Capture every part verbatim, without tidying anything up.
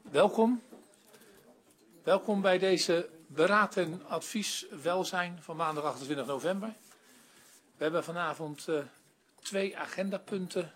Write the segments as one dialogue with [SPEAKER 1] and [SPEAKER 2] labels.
[SPEAKER 1] Welkom. Welkom bij deze beraad en advies welzijn van maandag achtentwintig november. We hebben vanavond uh, twee agendapunten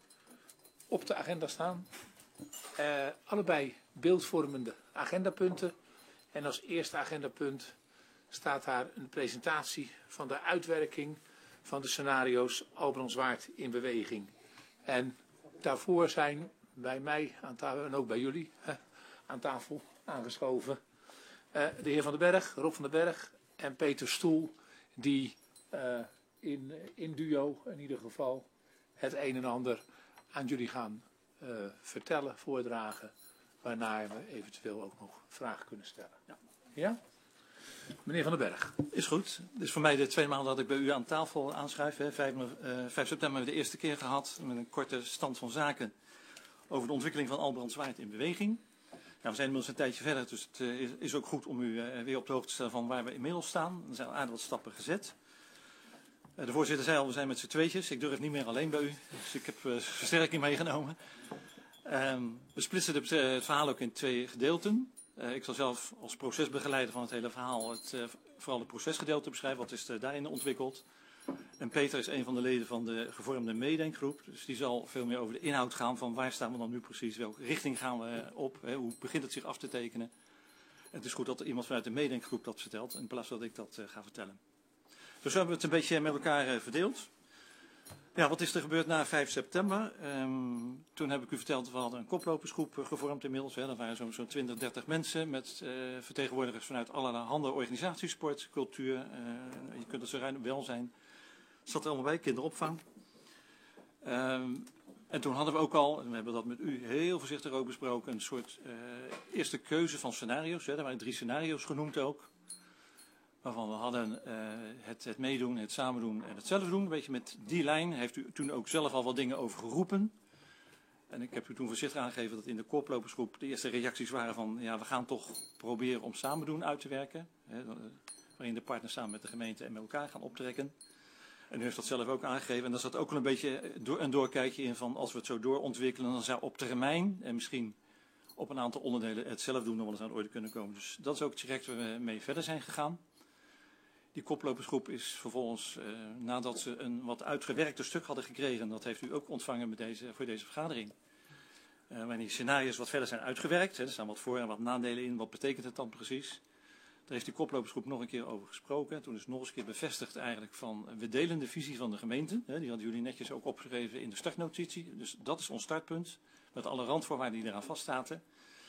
[SPEAKER 1] op de agenda staan. Uh, allebei beeldvormende agendapunten. En als eerste agendapunt staat daar een presentatie van de uitwerking van de scenario's Albrandswaard in beweging. En daarvoor zijn bij mij aan tafel en ook bij jullie hè, aan tafel aangeschoven uh, de heer Van den Berg, Rob van den Berg en Peter Stoel, die uh, in, in duo in ieder geval het een en ander aan jullie gaan uh, vertellen, voordragen, waarna we eventueel ook nog vragen kunnen stellen. Ja? Ja? Meneer Van den Berg.
[SPEAKER 2] Is goed. Dit is voor mij de tweede maal dat ik bij u aan tafel aanschuif. Hè. vijf september hebben we de eerste keer gehad met een korte stand van zaken over de ontwikkeling van Albrandswaard in beweging. Nou, we zijn inmiddels een tijdje verder, dus het uh, is ook goed om u uh, weer op de hoogte te stellen van waar we inmiddels staan. Er zijn al aardig wat stappen gezet. Uh, de voorzitter zei al, we zijn met z'n tweetjes. Ik durf niet meer alleen bij u, dus ik heb uh, versterking meegenomen. Uh, we splitsen de, uh, het verhaal ook in twee gedeelten. Uh, ik zal zelf als procesbegeleider van het hele verhaal het, uh, vooral het procesgedeelte beschrijven. Wat is er daarin ontwikkeld? En Peter is een van de leden van de gevormde meedenkgroep. Dus die zal veel meer over de inhoud gaan van waar staan we dan nu precies, welke richting gaan we op, hè, hoe begint het zich af te tekenen. En het is goed dat er iemand vanuit de meedenkgroep dat vertelt, in plaats dat ik dat uh, ga vertellen. Dus zo hebben we het een beetje met elkaar uh, verdeeld. Ja, wat is er gebeurd na vijf september? Um, toen heb ik u verteld, we hadden een koplopersgroep uh, gevormd inmiddels. Hè. Dat waren zo'n zo twintig, dertig mensen met uh, vertegenwoordigers vanuit allerhande organisaties, sport, cultuur, uh, je kunt het zo ruim welzijn. Het zat er allemaal bij, kinderopvang. Um, en toen hadden we ook al, en we hebben dat met u heel voorzichtig ook besproken, een soort uh, eerste keuze van scenario's. Hè. Er waren drie scenario's genoemd ook. Waarvan we hadden uh, het, het meedoen, het samen doen en het zelf doen. Een beetje met die lijn heeft u toen ook zelf al wat dingen over geroepen. En ik heb u toen voorzichtig aangegeven dat in de koplopersgroep de eerste reacties waren van, ja, we gaan toch proberen om samen doen uit te werken. Hè, waarin de partners samen met de gemeente en met elkaar gaan optrekken. En u heeft dat zelf ook aangegeven. En daar zat ook wel een beetje een doorkijkje in van, als we het zo doorontwikkelen, dan zou op termijn en misschien op een aantal onderdelen het zelf doen nog wel eens aan de orde kunnen komen. Dus dat is ook het traject waar we mee verder zijn gegaan. Die koplopersgroep is vervolgens, uh, nadat ze een wat uitgewerkte stuk hadden gekregen, dat heeft u ook ontvangen met deze, voor deze vergadering. Uh, waarin die scenario's wat verder zijn uitgewerkt. Hè, er staan wat voor- en wat nadelen in. Wat betekent het dan precies? Daar heeft die koplopersgroep nog een keer over gesproken. Toen is nog eens een keer bevestigd eigenlijk van, we delen de visie van de gemeente. Hè, die hadden jullie netjes ook opgeschreven in de startnotitie. Dus dat is ons startpunt. Met alle randvoorwaarden die eraan vaststaten.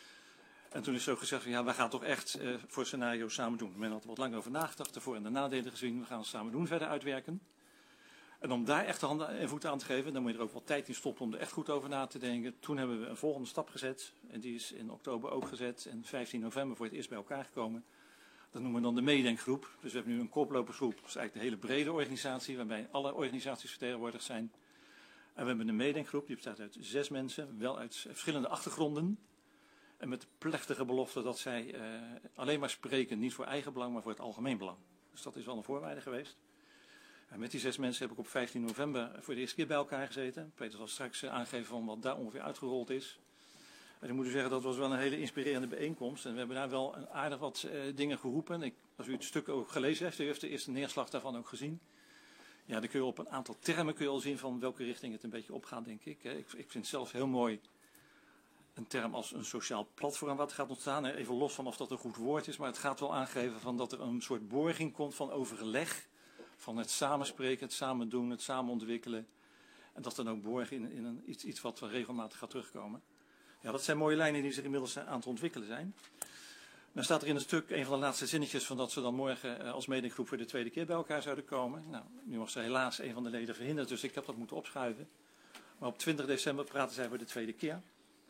[SPEAKER 2] En toen is zo gezegd van ja, we gaan toch echt uh, voor scenario's samen doen. Men had er wat langer over nagedacht, de voor- en de nadelen gezien. We gaan het samen doen, verder uitwerken. En om daar echt de handen en voeten aan te geven, dan moet je er ook wat tijd in stoppen om er echt goed over na te denken. Toen hebben we een volgende stap gezet. En die is in oktober ook gezet. En vijftien november voor het eerst bij elkaar gekomen. Dat noemen we dan de meedenkgroep. Dus we hebben nu een koplopersgroep. Dat is eigenlijk de hele brede organisatie, waarbij alle organisaties vertegenwoordigd zijn. En we hebben een meedenkgroep, die bestaat uit zes mensen, wel uit verschillende achtergronden. En met de plechtige belofte dat zij uh, alleen maar spreken, niet voor eigen belang, maar voor het algemeen belang. Dus dat is wel een voorwaarde geweest. En met die zes mensen heb ik op vijftien november voor de eerste keer bij elkaar gezeten. Peter zal straks uh, aangeven van wat daar ongeveer uitgerold is. En ik moet u zeggen, dat was wel een hele inspirerende bijeenkomst. En we hebben daar wel een aardig wat uh, dingen geroepen. Ik, als u het stuk ook gelezen heeft, u heeft de eerste neerslag daarvan ook gezien. Ja, dan kun je op een aantal termen kun je al zien van welke richting het een beetje opgaat, denk ik. Ik, ik vind het zelf heel mooi een term als een sociaal platform wat gaat ontstaan. Even los van of dat een goed woord is, maar het gaat wel aangeven van dat er een soort borging komt van overleg. Van het samenspreken, het samen doen, het samen ontwikkelen. En dat dan ook borgen in, in een, iets, iets wat regelmatig gaat terugkomen. Ja, dat zijn mooie lijnen die zich inmiddels aan het ontwikkelen zijn. Dan staat er in het stuk een van de laatste zinnetjes van dat ze dan morgen als medegroep voor de tweede keer bij elkaar zouden komen. Nou, nu was er helaas een van de leden verhinderd, dus ik heb dat moeten opschuiven. Maar op twintig december praten zij voor de tweede keer.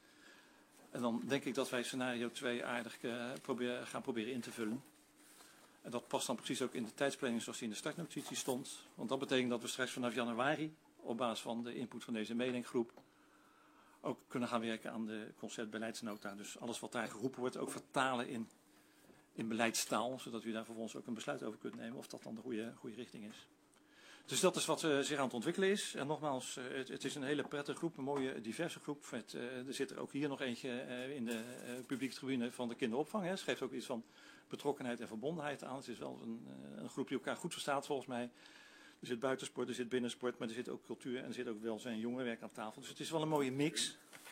[SPEAKER 2] En dan denk ik dat wij scenario twee aardig uh, probeer, gaan proberen in te vullen. En dat past dan precies ook in de tijdsplanning zoals die in de startnotitie stond. Want dat betekent dat we straks vanaf januari, op basis van de input van deze meedenkgroep, ook kunnen gaan werken aan de conceptbeleidsnota. Dus alles wat daar geroepen wordt ook vertalen in, in beleidstaal. Zodat u daar vervolgens ook een besluit over kunt nemen of dat dan de goede, goede richting is. Dus dat is wat uh, zich aan het ontwikkelen is. En nogmaals, uh, het, het is een hele prettige groep, een mooie diverse groep. Met, uh, er zit er ook hier nog eentje uh, in de uh, publieke tribune van de kinderopvang. Hè. Het geeft ook iets van betrokkenheid en verbondenheid aan. Het is wel een, uh, een groep die elkaar goed verstaat volgens mij. Er zit buitensport, er zit binnensport, maar er zit ook cultuur en er zit ook welzijn en jongerenwerk aan tafel. Dus het is wel een mooie mix.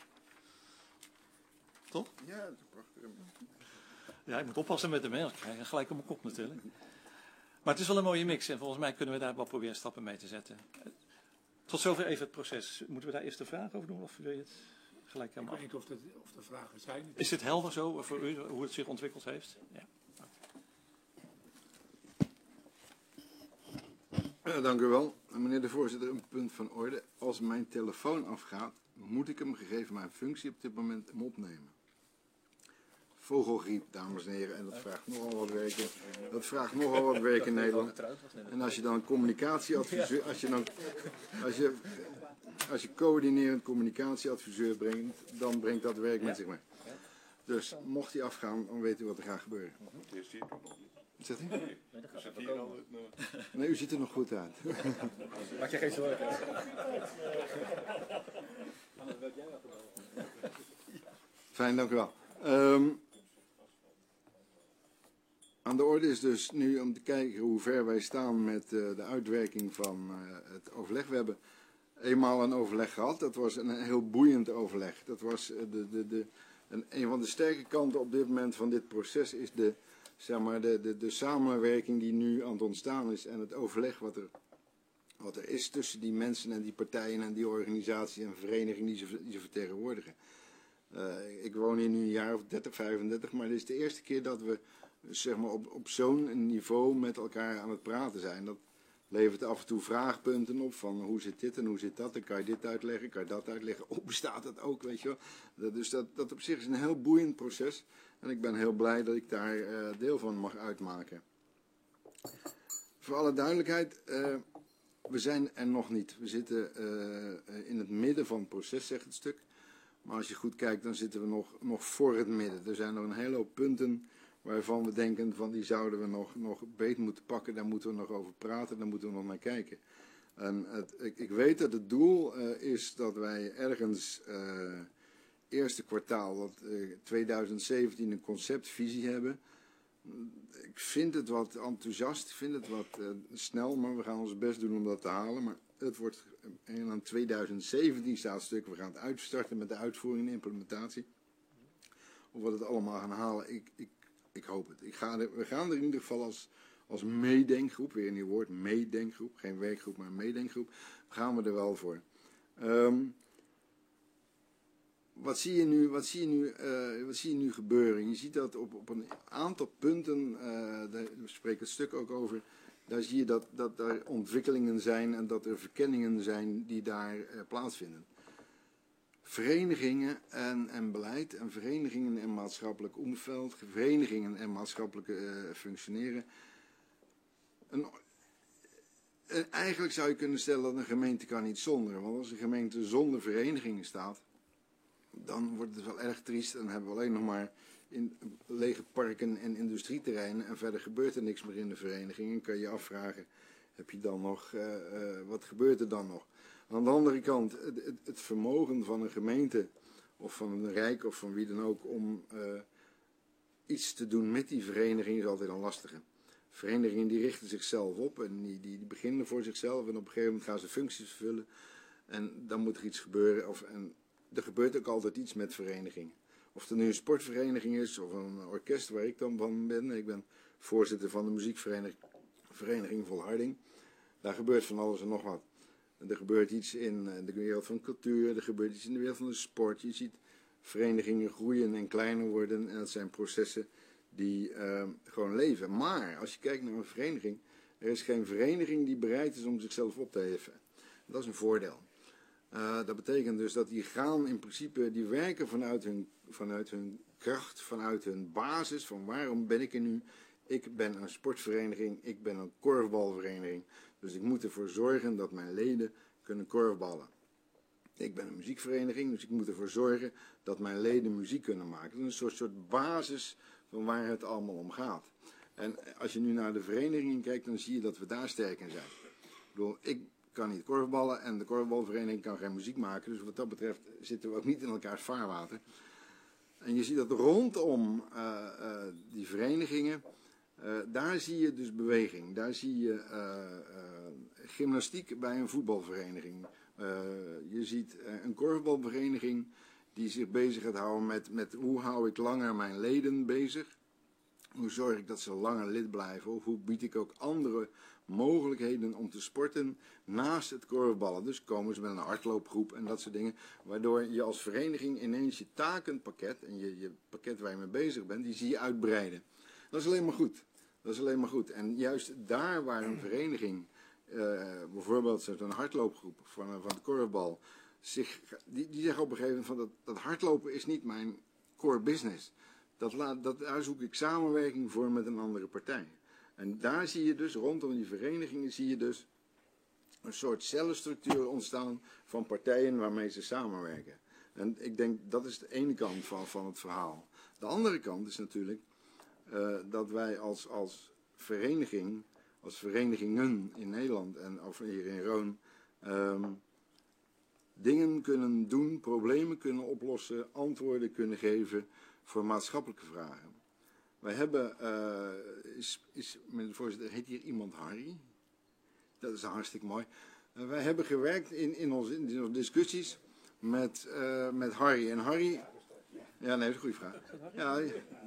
[SPEAKER 2] Toch?
[SPEAKER 3] Ja, dat is een prachtige mix.
[SPEAKER 2] Ja, ik moet oppassen met hem, hè. Ik krijg gelijk op mijn kop natuurlijk. Maar het is wel een mooie mix en volgens mij kunnen we daar wel proberen stappen mee te zetten. Tot zover even het proces. Moeten we daar eerst de vraag over doen of wil je het gelijk helemaal af?
[SPEAKER 1] Ik weet niet of, de, of er vragen zijn.
[SPEAKER 2] Is dit helder zo voor u, hoe het zich ontwikkeld heeft? Ja.
[SPEAKER 3] Ja, dank u wel. Meneer de voorzitter, een punt van orde. Als mijn telefoon afgaat, moet ik hem gegeven mijn functie op dit moment hem opnemen. Vogelgriep, dames en heren, en dat vraagt nogal wat werk. Dat vraagt nogal wat werk in Nederland. En als je dan communicatieadviseur, als je dan, als je, als je coördinerend communicatieadviseur brengt, dan brengt dat werk met zich mee. Dus mocht hij afgaan, dan weet u wat er gaat gebeuren. Wat zegt u? Nee, u ziet er nog goed uit.
[SPEAKER 4] Maak je geen zorgen.
[SPEAKER 3] Fijn, dank u wel. Um, aan de orde is dus nu om te kijken hoe ver wij staan met uh, de uitwerking van uh, het overleg. We hebben eenmaal een overleg gehad. Dat was een heel boeiend overleg. Dat was uh, de, de, de, een, een van de sterke kanten op dit moment van dit proces is de, zeg maar, de, de, de samenwerking die nu aan het ontstaan is en het overleg wat er, wat er is tussen die mensen en die partijen en die organisaties en verenigingen die ze, die ze vertegenwoordigen. Uh, ik woon hier nu een jaar of dertig, vijfendertig, maar dit is de eerste keer dat we zeg maar, op, op zo'n niveau met elkaar aan het praten zijn. Dat levert af en toe vraagpunten op van hoe zit dit en hoe zit dat, en kan je dit uitleggen, kan je dat uitleggen, oh bestaat dat ook, weet je wel. Dat, dus dat, dat op zich is een heel boeiend proces en ik ben heel blij dat ik daar uh, deel van mag uitmaken. Voor alle duidelijkheid, uh, we zijn er nog niet. We zitten uh, in het midden van het proces, zegt het stuk. Maar als je goed kijkt, dan zitten we nog, nog voor het midden. Er zijn nog een hele hoop punten waarvan we denken van die zouden we nog, nog beet moeten pakken. Daar moeten we nog over praten, daar moeten we nog naar kijken. En het, ik, ik weet dat het doel uh, is dat wij ergens uh, eerste kwartaal dat, uh, twintig zeventien een conceptvisie hebben. Ik vind het wat enthousiast, ik vind het wat uh, snel, maar we gaan ons best doen om dat te halen. Maar het wordt en aan twintig zeventien staat stuk, we gaan het uitstarten met de uitvoering en implementatie. Of we het allemaal gaan halen, ik, ik, ik hoop het. Ik ga er, we gaan er in ieder geval als, als meedenkgroep, weer een nieuw woord, meedenkgroep, geen werkgroep, maar meedenkgroep, gaan we er wel voor. Um, wat zie je nu, wat zie je nu, uh, wat zie je nu gebeuren? Je ziet dat op, op een aantal punten, uh, daar spreekt het stuk ook over. Daar zie je dat, dat er ontwikkelingen zijn en dat er verkenningen zijn die daar uh, plaatsvinden. Verenigingen en, en beleid en verenigingen en maatschappelijk omveld, verenigingen en maatschappelijke uh, functioneren. Een, uh, eigenlijk zou je kunnen stellen dat een gemeente kan niet zonder. Want als een gemeente zonder verenigingen staat, dan wordt het wel erg triest en dan hebben we alleen nog maar in lege parken en industrieterreinen en verder gebeurt er niks meer in de vereniging. En kan je je afvragen, heb je dan nog, uh, uh, wat gebeurt er dan nog? Aan de andere kant, het, het, het vermogen van een gemeente of van een rijk of van wie dan ook om uh, iets te doen met die vereniging is altijd een lastige. Verenigingen die richten zichzelf op en die, die, die beginnen voor zichzelf en op een gegeven moment gaan ze functies vervullen en dan moet er iets gebeuren. Of, en er gebeurt ook altijd iets met verenigingen. Of het nu een sportvereniging is of een orkest waar ik dan van ben. Ik ben voorzitter van de muziekvereniging Volharding. Daar gebeurt van alles en nog wat. Er gebeurt iets in de wereld van cultuur, er gebeurt iets in de wereld van de sport. Je ziet verenigingen groeien en kleiner worden en dat zijn processen die uh, gewoon leven. Maar als je kijkt naar een vereniging, er is geen vereniging die bereid is om zichzelf op te heffen. Dat is een voordeel. Uh, dat betekent dus dat die gaan in principe, die werken vanuit hun, vanuit hun kracht, vanuit hun basis, van waarom ben ik er nu? Ik ben een sportvereniging, ik ben een korfbalvereniging. Dus ik moet ervoor zorgen dat mijn leden kunnen korfballen. Ik ben een muziekvereniging, dus ik moet ervoor zorgen dat mijn leden muziek kunnen maken. Dat is een soort, soort basis van waar het allemaal om gaat. En als je nu naar de verenigingen kijkt, dan zie je dat we daar sterk in zijn. bedoel, ik kan niet korfballen en de korfbalvereniging kan geen muziek maken. Dus wat dat betreft zitten we ook niet in elkaars vaarwater. En je ziet dat rondom uh, uh, die verenigingen, uh, daar zie je dus beweging. Daar zie je uh, uh, gymnastiek bij een voetbalvereniging. Uh, je ziet uh, een korfbalvereniging die zich bezig gaat houden met, met hoe hou ik langer mijn leden bezig. Hoe zorg ik dat ze langer lid blijven? Of hoe bied ik ook andere mogelijkheden om te sporten naast het korfballen? Dus komen ze met een hardloopgroep en dat soort dingen. Waardoor je als vereniging ineens je takenpakket en je, je pakket waar je mee bezig bent, die zie je uitbreiden. Dat is alleen maar goed. Dat is alleen maar goed. En juist daar waar een vereniging, uh, bijvoorbeeld zo'n hardloopgroep van, van de korfbal, zich, die, die zeggen op een gegeven moment van dat, dat hardlopen is niet mijn core business. Dat laat, dat, daar zoek ik samenwerking voor met een andere partij. En daar zie je dus, rondom die verenigingen, zie je dus een soort cellenstructuur ontstaan van partijen waarmee ze samenwerken. En ik denk, dat is de ene kant van, van het verhaal. De andere kant is natuurlijk uh, dat wij als, als vereniging, als verenigingen in Nederland en of hier in Roon, um, dingen kunnen doen, problemen kunnen oplossen, antwoorden kunnen geven voor maatschappelijke vragen. Wij hebben, uh, is, is, meneer de voorzitter, heet hier iemand Harry? Dat is hartstikke mooi. Uh, wij hebben gewerkt in, in, onze, in onze discussies met, uh, met Harry. En Harry, ja nee, dat is een goede vraag. Ja,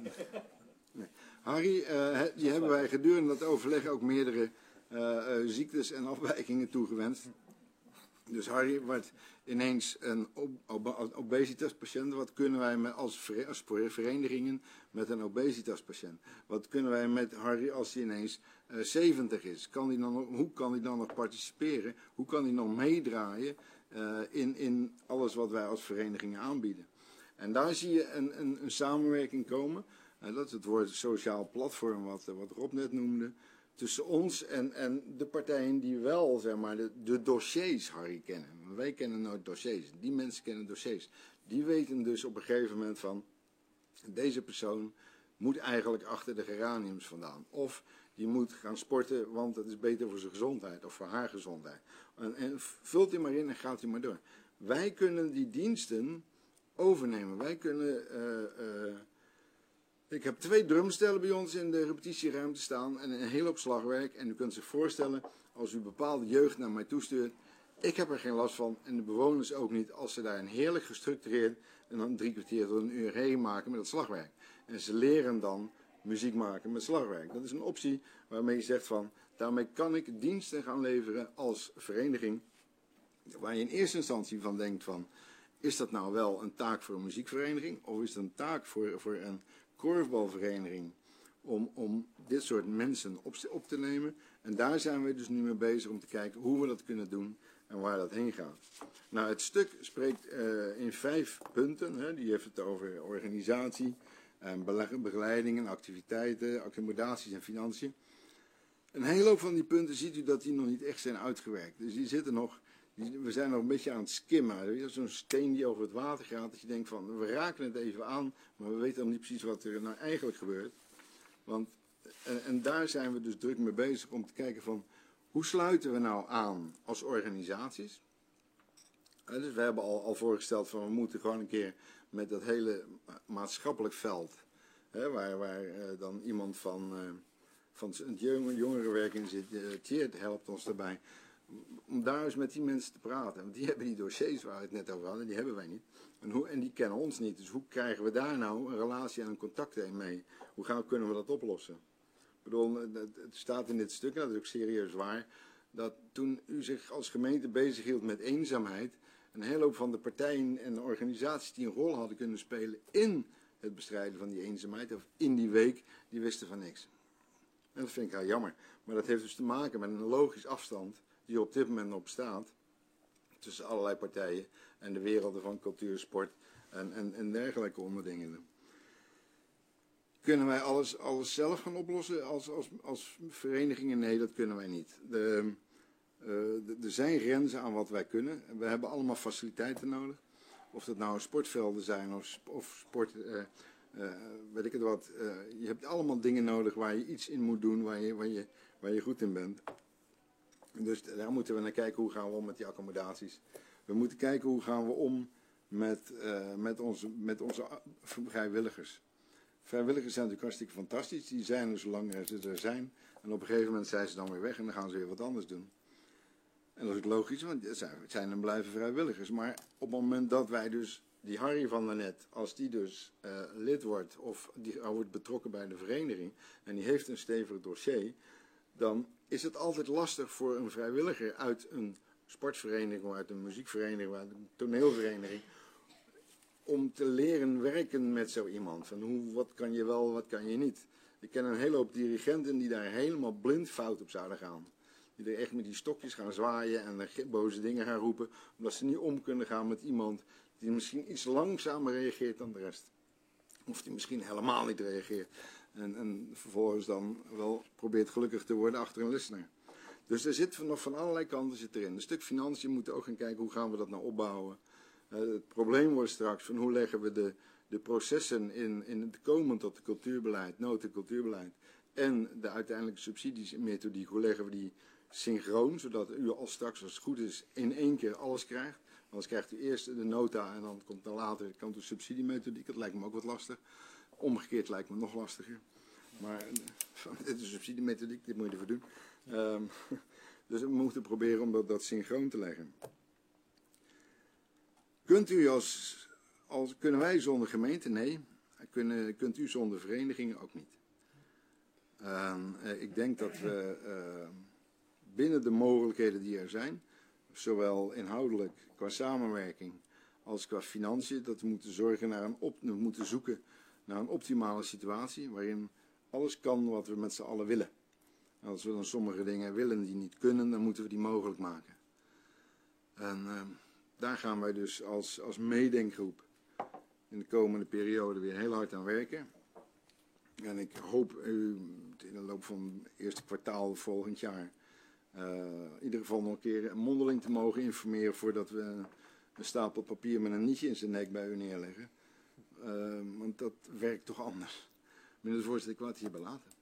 [SPEAKER 3] nee. Harry, uh, die hebben wij gedurende dat overleg ook meerdere uh, uh, ziektes en afwijkingen toegewenst. Dus Harry wordt ineens een ob ob obesitaspatiënt. Wat kunnen wij met als, als verenigingen met een obesitaspatiënt? Wat kunnen wij met Harry als hij ineens uh, zeventig is? Kan die dan nog, hoe kan hij dan nog participeren? Hoe kan hij nog meedraaien uh, in, in alles wat wij als verenigingen aanbieden? En daar zie je een, een, een samenwerking komen. Uh, dat is het woord sociaal platform wat, wat Rob net noemde. Tussen ons en, en de partijen die wel, zeg maar, de, de dossiers, Harry, kennen. Wij kennen nooit dossiers. Die mensen kennen dossiers. Die weten dus op een gegeven moment van, deze persoon moet eigenlijk achter de geraniums vandaan. Of die moet gaan sporten, want dat is beter voor zijn gezondheid of voor haar gezondheid. En, en vult hij maar in en gaat hij maar door. Wij kunnen die diensten overnemen. Wij kunnen... Uh, uh, Ik heb twee drumstellen bij ons in de repetitieruimte staan en een hele hoop slagwerk. En u kunt zich voorstellen, als u bepaalde jeugd naar mij toestuurt, ik heb er geen last van en de bewoners ook niet, als ze daar een heerlijk gestructureerd en dan drie kwartier tot een uur heen maken met dat slagwerk. En ze leren dan muziek maken met slagwerk. Dat is een optie waarmee je zegt van, daarmee kan ik diensten gaan leveren als vereniging, waar je in eerste instantie van denkt van, is dat nou wel een taak voor een muziekvereniging of is het een taak voor, voor een korfbalvereniging om, om dit soort mensen op, op te nemen. En daar zijn we dus nu mee bezig om te kijken hoe we dat kunnen doen en waar dat heen gaat. Nou, het stuk spreekt uh, in vijf punten. Hè. Die heeft het over organisatie, en begeleiding en activiteiten, accommodaties en financiën. Een hele hoop van die punten ziet u dat die nog niet echt zijn uitgewerkt. Dus die zitten nog, die, we zijn nog een beetje aan het skimmen. Zo'n steen die over het water gaat, dat je denkt van, we raken het even aan, maar we weten dan niet precies wat er nou eigenlijk gebeurt. Want, en, en daar zijn we dus druk mee bezig om te kijken van, hoe sluiten we nou aan als organisaties? En dus we hebben al, al voorgesteld van, we moeten gewoon een keer met dat hele maatschappelijk veld, hè, waar, waar uh, dan iemand van, uh, van het jongerenwerk in zit, uh, Tjeerd helpt ons daarbij, om daar eens met die mensen te praten. Want die hebben die dossiers waar we het net over hadden, die hebben wij niet. En, hoe, en die kennen ons niet. Dus hoe krijgen we daar nou een relatie en een contact in mee? Hoe gaan, kunnen we dat oplossen? Ik bedoel, het staat in dit stuk, en dat is ook serieus waar, dat toen u zich als gemeente bezighield met eenzaamheid, een hele hoop van de partijen en de organisaties die een rol hadden kunnen spelen in het bestrijden van die eenzaamheid, of in die week, die wisten van niks. En dat vind ik heel jammer. Maar dat heeft dus te maken met een logisch afstand die er op dit moment nog bestaat tussen allerlei partijen en de werelden van cultuur, sport en, en, en dergelijke onderdingen. Kunnen wij alles, alles zelf gaan oplossen als, als, als verenigingen? Nee, dat kunnen wij niet. De, uh, er zijn grenzen aan wat wij kunnen. We hebben allemaal faciliteiten nodig. Of dat nou sportvelden zijn of, of sport, uh, uh, weet ik het wat. Uh, je hebt allemaal dingen nodig waar je iets in moet doen, waar je, waar je, waar je goed in bent. Dus daar moeten we naar kijken, hoe gaan we om met die accommodaties. We moeten kijken, hoe gaan we om met, uh, met, onze, met onze vrijwilligers. Vrijwilligers zijn natuurlijk hartstikke fantastisch. Die zijn er zolang ze er zijn. En op een gegeven moment zijn ze dan weer weg en dan gaan ze weer wat anders doen. En dat is ook logisch, want het zijn en blijven vrijwilligers. Maar op het moment dat wij dus, die Harry van daarnet, als die dus uh, lid wordt of die wordt betrokken bij de vereniging en die heeft een stevig dossier, dan is het altijd lastig voor een vrijwilliger uit een sportvereniging, uit een muziekvereniging, uit een toneelvereniging, om te leren werken met zo iemand. Van hoe, wat kan je wel, wat kan je niet. Ik ken een hele hoop dirigenten die daar helemaal blind fout op zouden gaan. Die er echt met die stokjes gaan zwaaien en boze dingen gaan roepen, omdat ze niet om kunnen gaan met iemand die misschien iets langzamer reageert dan de rest. Of die misschien helemaal niet reageert. En, en vervolgens dan wel probeert gelukkig te worden achter een lessenaar. Dus er zit nog van allerlei kanten zit erin. Een stuk financiën moeten ook gaan kijken, hoe gaan we dat nou opbouwen. Uh, het probleem wordt straks van hoe leggen we de, de processen in, in het komen tot het cultuurbeleid, noten cultuurbeleid. En de uiteindelijke subsidies en methodiek, hoe leggen we die synchroon, zodat u al straks, als het goed is, in één keer alles krijgt. Anders krijgt u eerst de nota en dan komt dan later komt de subsidiemethodiek. Dat lijkt me ook wat lastig. Omgekeerd lijkt me nog lastiger. Maar dit is een subsidiemethodiek, dit moet je ervoor doen. Um, dus we moeten proberen om dat, dat synchroon te leggen. Kunt u als, als, kunnen wij zonder gemeente? Nee. Kunnen, kunt u zonder verenigingen? Ook niet. Um, uh, ik denk dat we uh, binnen de mogelijkheden die er zijn, zowel inhoudelijk qua samenwerking als qua financiën, dat we moeten zorgen naar een op, we moeten zoeken naar een optimale situatie waarin alles kan wat we met z'n allen willen. En als we dan sommige dingen willen die niet kunnen, dan moeten we die mogelijk maken. En uh, daar gaan wij dus als, als meedenkgroep in de komende periode weer heel hard aan werken. En ik hoop u in de loop van het eerste kwartaal volgend jaar uh, in ieder geval nog een keer een mondeling te mogen informeren voordat we een stapel papier met een nietje in zijn nek bij u neerleggen. Uh, want dat werkt toch anders. Meneer de voorzitter, ik wil het hierbij laten.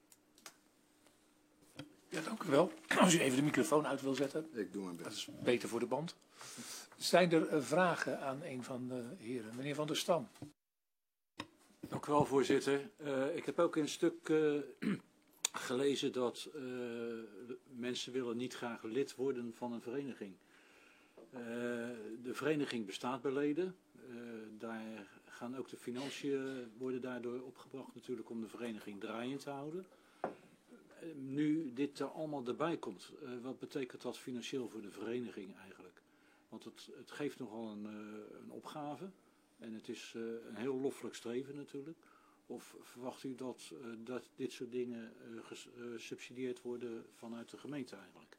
[SPEAKER 1] Ja, dank u wel. Als u even de microfoon uit wil zetten.
[SPEAKER 3] Ik doe mijn best.
[SPEAKER 1] Dat is beter voor de band. Zijn er uh, vragen aan een van de heren? Meneer Van der Stam.
[SPEAKER 5] Dank u wel, voorzitter. Uh, ik heb ook in een stuk uh, gelezen dat uh, mensen willen niet graag lid worden van een vereniging. Uh, de vereniging bestaat bij leden. Uh, daar gaan ook de financiën worden daardoor opgebracht natuurlijk om de vereniging draaiend te houden. Uh, nu dit er allemaal erbij komt, uh, wat betekent dat financieel voor de vereniging eigenlijk? Want het, het geeft nogal een, uh, een opgave. En het is uh, een heel loffelijk streven natuurlijk. Of verwacht u dat, uh, dat dit soort dingen uh, gesubsidieerd worden vanuit de gemeente eigenlijk?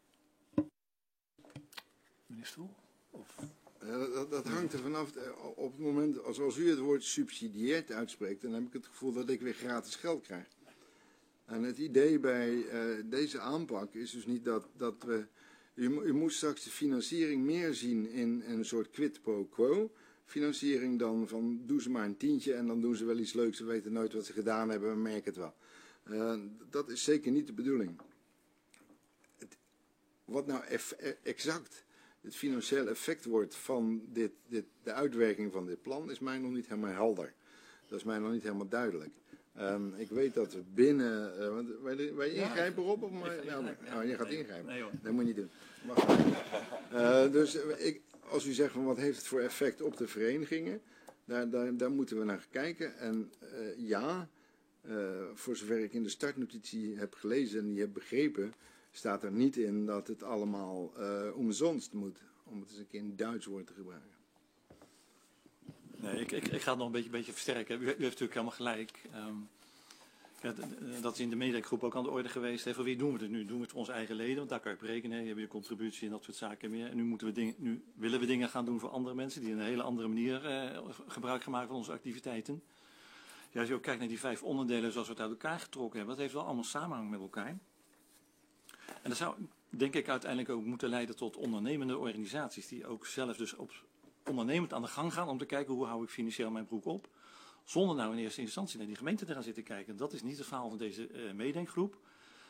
[SPEAKER 1] Meneer Stoel? Of...
[SPEAKER 3] Uh, dat, dat hangt er vanaf. Op het moment, als, als u het woord subsidieerd uitspreekt, dan heb ik het gevoel dat ik weer gratis geld krijg. En het idee bij uh, deze aanpak is dus niet dat, dat we... U, u moet straks de financiering meer zien in een soort quid pro quo. Financiering dan van doe ze maar een tientje en dan doen ze wel iets leuks. Ze weten nooit wat ze gedaan hebben, we merken het wel. Uh, dat is zeker niet de bedoeling. Het, wat nou eff, exact het financiële effect wordt van dit, dit, de uitwerking van dit plan is mij nog niet helemaal helder. Dat is mij nog niet helemaal duidelijk. Um, ik weet dat we binnen... Uh, want wij, wij ingrijpen erop? Of maar, nou, nou, je gaat ingrijpen. Nee, dat moet je niet doen. Uh, dus ik... Als u zegt van wat heeft het voor effect op de verenigingen, daar, daar, daar moeten we naar kijken. En uh, ja, uh, voor zover ik in de startnotitie heb gelezen en die heb begrepen, staat er niet in dat het allemaal uh, omsonst moet. Om het eens een keer een Duits woord te gebruiken.
[SPEAKER 2] Nee, ik, ik, ik ga het nog een beetje, beetje versterken. U, u heeft natuurlijk helemaal gelijk. Um, ja, dat is in de medegroep ook aan de orde geweest. Hè, voor wie doen we het nu? Doen we het voor onze eigen leden? Want daar kan je op rekenen. Je hebt je contributie en dat soort zaken meer. En nu, moeten we dingen, nu willen we dingen gaan doen voor andere mensen die op een hele andere manier uh, gebruik gaan maken van onze activiteiten. Ja, als je ook kijkt naar die vijf onderdelen zoals we het uit elkaar getrokken hebben. Dat heeft wel allemaal samenhang met elkaar. En dat zou denk ik uiteindelijk ook moeten leiden tot ondernemende organisaties. Die ook zelf dus op ondernemend aan de gang gaan om te kijken hoe hou ik financieel mijn broek op. Zonder nou in eerste instantie naar die gemeente te gaan zitten kijken. Dat is niet het verhaal van deze uh, meedenkgroep.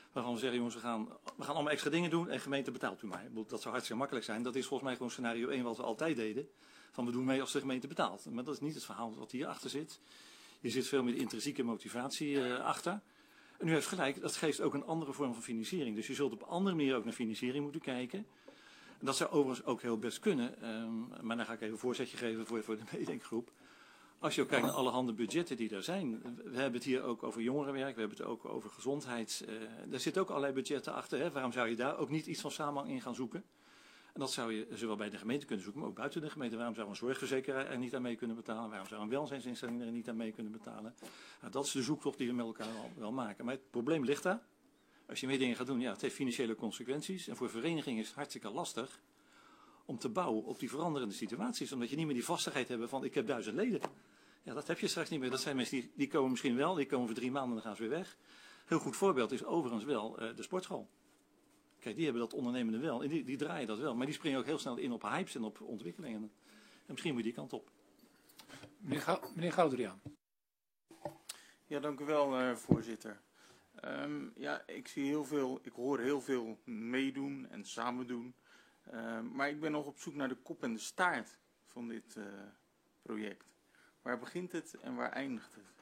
[SPEAKER 2] Waarvan we zeggen, jongens, we gaan, we gaan allemaal extra dingen doen en gemeente betaalt u maar. Dat zou hartstikke makkelijk zijn. Dat is volgens mij gewoon scenario één wat we altijd deden. Van we doen mee als de gemeente betaalt. Maar dat is niet het verhaal wat hierachter zit. Je zit veel meer de intrinsieke motivatie uh, achter. En u heeft gelijk, dat geeft ook een andere vorm van financiering. Dus je zult op een andere manier ook naar financiering moeten kijken. En dat zou overigens ook heel best kunnen. Um, maar dan ga ik even een voorzetje geven voor, voor de meedenkgroep. Als je ook kijkt naar allerhande budgetten die er zijn. We hebben het hier ook over jongerenwerk, we hebben het ook over gezondheid. Uh, er zitten ook allerlei budgetten achter. Hè? Waarom zou je daar ook niet iets van samenhang in gaan zoeken? En dat zou je zowel bij de gemeente kunnen zoeken, maar ook buiten de gemeente. Waarom zou een zorgverzekeraar er niet aan mee kunnen betalen? Waarom zou een welzijnsinstelling er niet aan mee kunnen betalen? Nou, dat is de zoektocht die we met elkaar wel, wel maken. Maar het probleem ligt daar. Als je meer dingen gaat doen, ja, het heeft financiële consequenties. En voor verenigingen is het hartstikke lastig om te bouwen op die veranderende situaties. Omdat je niet meer die vastigheid hebt van ik heb duizend leden. Ja, dat heb je straks niet meer. Dat zijn mensen die, die komen misschien wel, die komen voor drie maanden en dan gaan ze weer weg. Heel goed voorbeeld is overigens wel uh, de sportschool. Kijk, die hebben dat ondernemende wel. En die, die draaien dat wel. Maar die springen ook heel snel in op hypes en op ontwikkelingen. En misschien moet je die kant op.
[SPEAKER 1] Meneer, Gou meneer Goudriaan.
[SPEAKER 6] Ja, dank u wel, uh, voorzitter. Um, ja, ik zie heel veel, ik hoor heel veel meedoen en samen doen. Uh, maar ik ben nog op zoek naar de kop en de staart van dit uh, project. Waar begint het en waar eindigt het?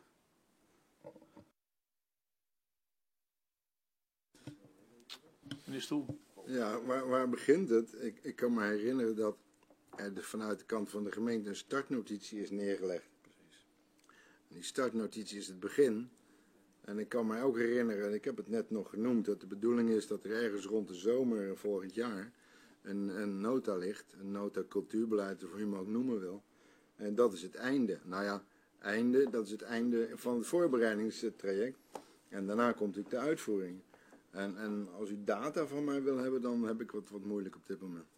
[SPEAKER 1] Meneer Stoel.
[SPEAKER 3] Ja, waar, waar begint het? Ik, ik kan me herinneren dat er dus vanuit de kant van de gemeente een startnotitie is neergelegd. Precies. En die startnotitie is het begin. En ik kan me ook herinneren, en ik heb het net nog genoemd, dat de bedoeling is dat er ergens rond de zomer volgend jaar een, een nota ligt. Een nota cultuurbeleid, of hoe je hem ook noemen wil. En dat is het einde. Nou ja, einde, dat is het einde van het voorbereidingstraject. En daarna komt natuurlijk de uitvoering. En, en als u data van mij wil hebben, dan heb ik wat, wat moeilijk op dit moment.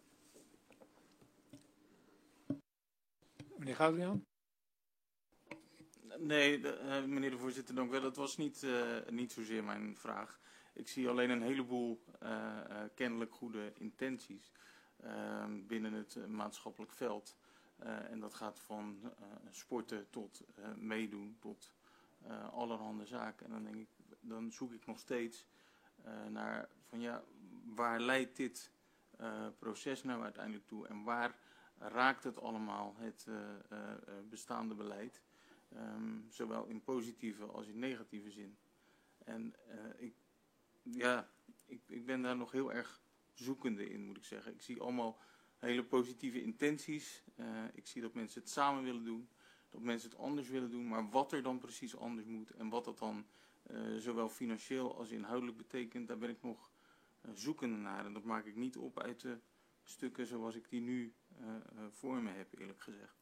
[SPEAKER 1] Meneer Goudriaan?
[SPEAKER 6] Nee, de, uh, meneer de voorzitter, dank u wel. Dat was niet, uh, niet zozeer mijn vraag. Ik zie alleen een heleboel uh, uh, kennelijk goede intenties uh, binnen het uh, maatschappelijk veld. Uh, en dat gaat van uh, sporten tot uh, meedoen, tot uh, allerhande zaken. En dan denk ik, dan zoek ik nog steeds uh, naar van ja, waar leidt dit uh, proces nou uiteindelijk toe en waar raakt het allemaal het uh, uh, bestaande beleid, um, zowel in positieve als in negatieve zin. En uh, ik, ja, ik, ik ben daar nog heel erg zoekende in, moet ik zeggen. Ik zie allemaal hele positieve intenties. Uh, ik zie dat mensen het samen willen doen, dat mensen het anders willen doen, maar wat er dan precies anders moet en wat dat dan uh, zowel financieel als inhoudelijk betekent, daar ben ik nog uh, zoekende naar. En dat maak ik niet op uit de stukken zoals ik die nu uh, uh, voor me heb, eerlijk gezegd.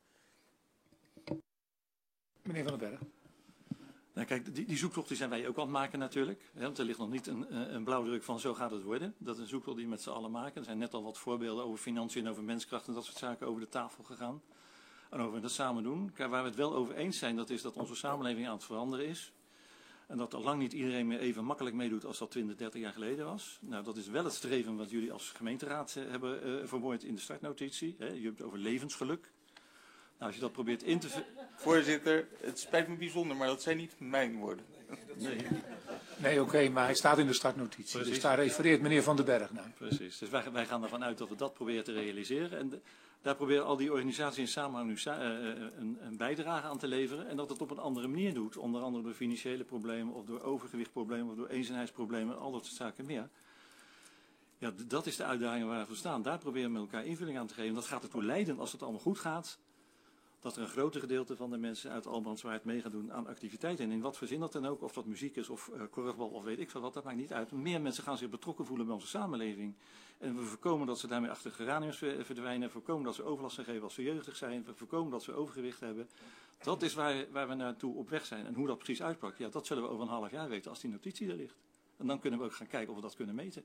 [SPEAKER 1] Meneer Van den Berg.
[SPEAKER 2] Nou, kijk, die, die zoektocht die zijn wij ook aan het maken natuurlijk. Hè, want er ligt nog niet een, een blauwdruk van zo gaat het worden. Dat is een zoektocht die we met z'n allen maken. Er zijn net al wat voorbeelden over financiën en over menskracht en dat soort zaken over de tafel gegaan. En over dat samen doen. Kijk, waar we het wel over eens zijn, dat is dat onze samenleving aan het veranderen is. En dat al lang niet iedereen meer even makkelijk meedoet als dat twintig, dertig jaar geleden was. Nou, dat is wel het streven wat jullie als gemeenteraad hebben uh, verwoord in de startnotitie. Hè. Je hebt het over levensgeluk. Nou, als je dat probeert in te...
[SPEAKER 6] Voorzitter, het spijt me bijzonder, maar dat zijn niet mijn woorden.
[SPEAKER 2] Nee,
[SPEAKER 1] Nee, oké, okay, maar hij staat in de startnotitie. Precies. Dus daar refereert meneer Van den Berg naar.
[SPEAKER 2] Precies, dus wij, wij gaan ervan uit dat we dat proberen te realiseren. En de, daar proberen al die organisaties in samenhang nu sa uh, een, een bijdrage aan te leveren. En dat het op een andere manier doet. Onder andere door financiële problemen of door overgewichtproblemen of door eenzaamheidsproblemen en al dat soort zaken meer. Ja, dat is de uitdaging waar we voor staan. Daar proberen we met elkaar invulling aan te geven. Dat gaat ertoe leiden, als het allemaal goed gaat, dat er een groter gedeelte van de mensen uit Albrandswaard mee gaat doen aan activiteiten. En in wat voor zin dat dan ook, of dat muziek is of uh, korfbal of weet ik veel wat, dat maakt niet uit. Meer mensen gaan zich betrokken voelen bij onze samenleving. En we voorkomen dat ze daarmee achter geraniums verdwijnen. We voorkomen dat ze overlast gaan geven als ze jeugdig zijn. We voorkomen dat ze overgewicht hebben. Dat is waar, waar we naartoe op weg zijn. En hoe dat precies uitpakt, ja, dat zullen we over een half jaar weten als die notitie er ligt. En dan kunnen we ook gaan kijken of we dat kunnen meten.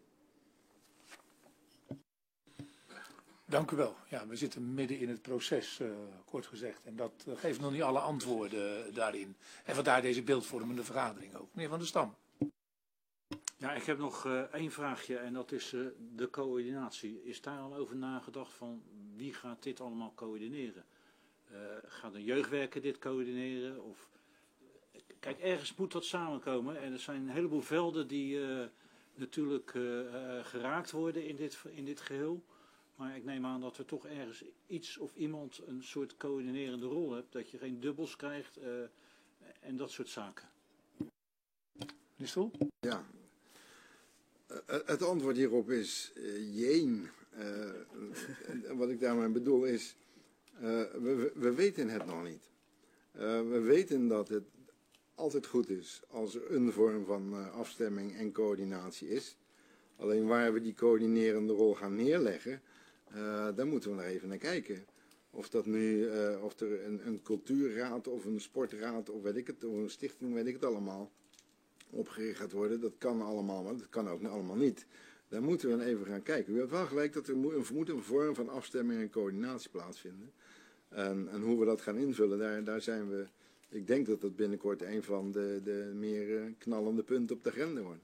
[SPEAKER 1] Dank u wel. Ja, we zitten midden in het proces, uh, kort gezegd. En dat uh, geeft nog niet alle antwoorden uh, daarin. En vandaar deze beeldvormende vergadering ook. Meneer Van der Stam.
[SPEAKER 5] Ja, ik heb nog uh, één vraagje en dat is uh, de coördinatie. Is daar al over nagedacht van wie gaat dit allemaal coördineren? Uh, gaat een jeugdwerker dit coördineren? Of... Kijk, ergens moet dat samenkomen en er zijn een heleboel velden die, uh, natuurlijk uh, uh, geraakt worden in dit, in dit geheel. Maar ik neem aan dat er toch ergens iets of iemand een soort coördinerende rol hebt. Dat je geen dubbels krijgt uh, en dat soort zaken.
[SPEAKER 1] Meneer Stoel?
[SPEAKER 3] Ja. Uh, het antwoord hierop is uh, jeen. Uh, wat ik daarmee bedoel is, uh, we, we weten het nog niet. Uh, we weten dat het altijd goed is als er een vorm van uh, afstemming en coördinatie is. Alleen waar we die coördinerende rol gaan neerleggen, uh, daar moeten we nog even naar kijken. Of dat nu, uh, of er een, een cultuurraad of een sportraad of weet ik het, of een stichting, weet ik het allemaal, opgericht gaat worden, dat kan allemaal, maar dat kan ook allemaal niet. Daar moeten we dan even gaan kijken. U hebt wel gelijk dat er moet een, moet een vorm van afstemming en coördinatie plaatsvinden. En, en hoe we dat gaan invullen, daar, daar zijn we, ik denk dat dat binnenkort een van de, de meer uh, knallende punten op de agenda wordt.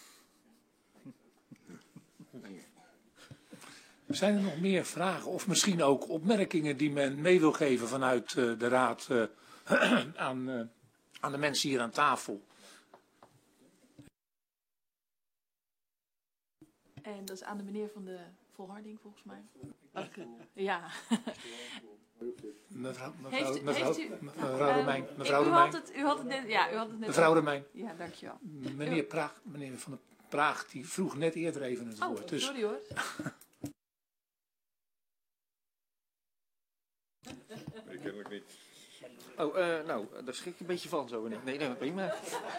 [SPEAKER 3] Ja.
[SPEAKER 1] Zijn er nog meer vragen of misschien ook opmerkingen die men mee wil geven vanuit uh, de raad uh, aan, uh, aan de mensen hier aan tafel?
[SPEAKER 7] En dat is aan de meneer van de volharding volgens mij. Okay. Ja.
[SPEAKER 1] Mevrouw, mevrouw,
[SPEAKER 7] heeft u,
[SPEAKER 1] mevrouw,
[SPEAKER 7] heeft u,
[SPEAKER 1] mevrouw uh, Romein. Mevrouw
[SPEAKER 7] u,
[SPEAKER 1] Romein.
[SPEAKER 7] had het, u had het net, ja, u had het net.
[SPEAKER 1] Mevrouw Romein.
[SPEAKER 7] Ja, dankjewel.
[SPEAKER 1] Meneer, Praag, meneer van der Praag, die vroeg net eerder even het woord.
[SPEAKER 7] Oh,
[SPEAKER 1] dus...
[SPEAKER 7] sorry hoor.
[SPEAKER 8] Ik kennelijk niet.
[SPEAKER 4] Oh, uh, nou, daar schrik ik een beetje van zo. Nee, nee, nee prima.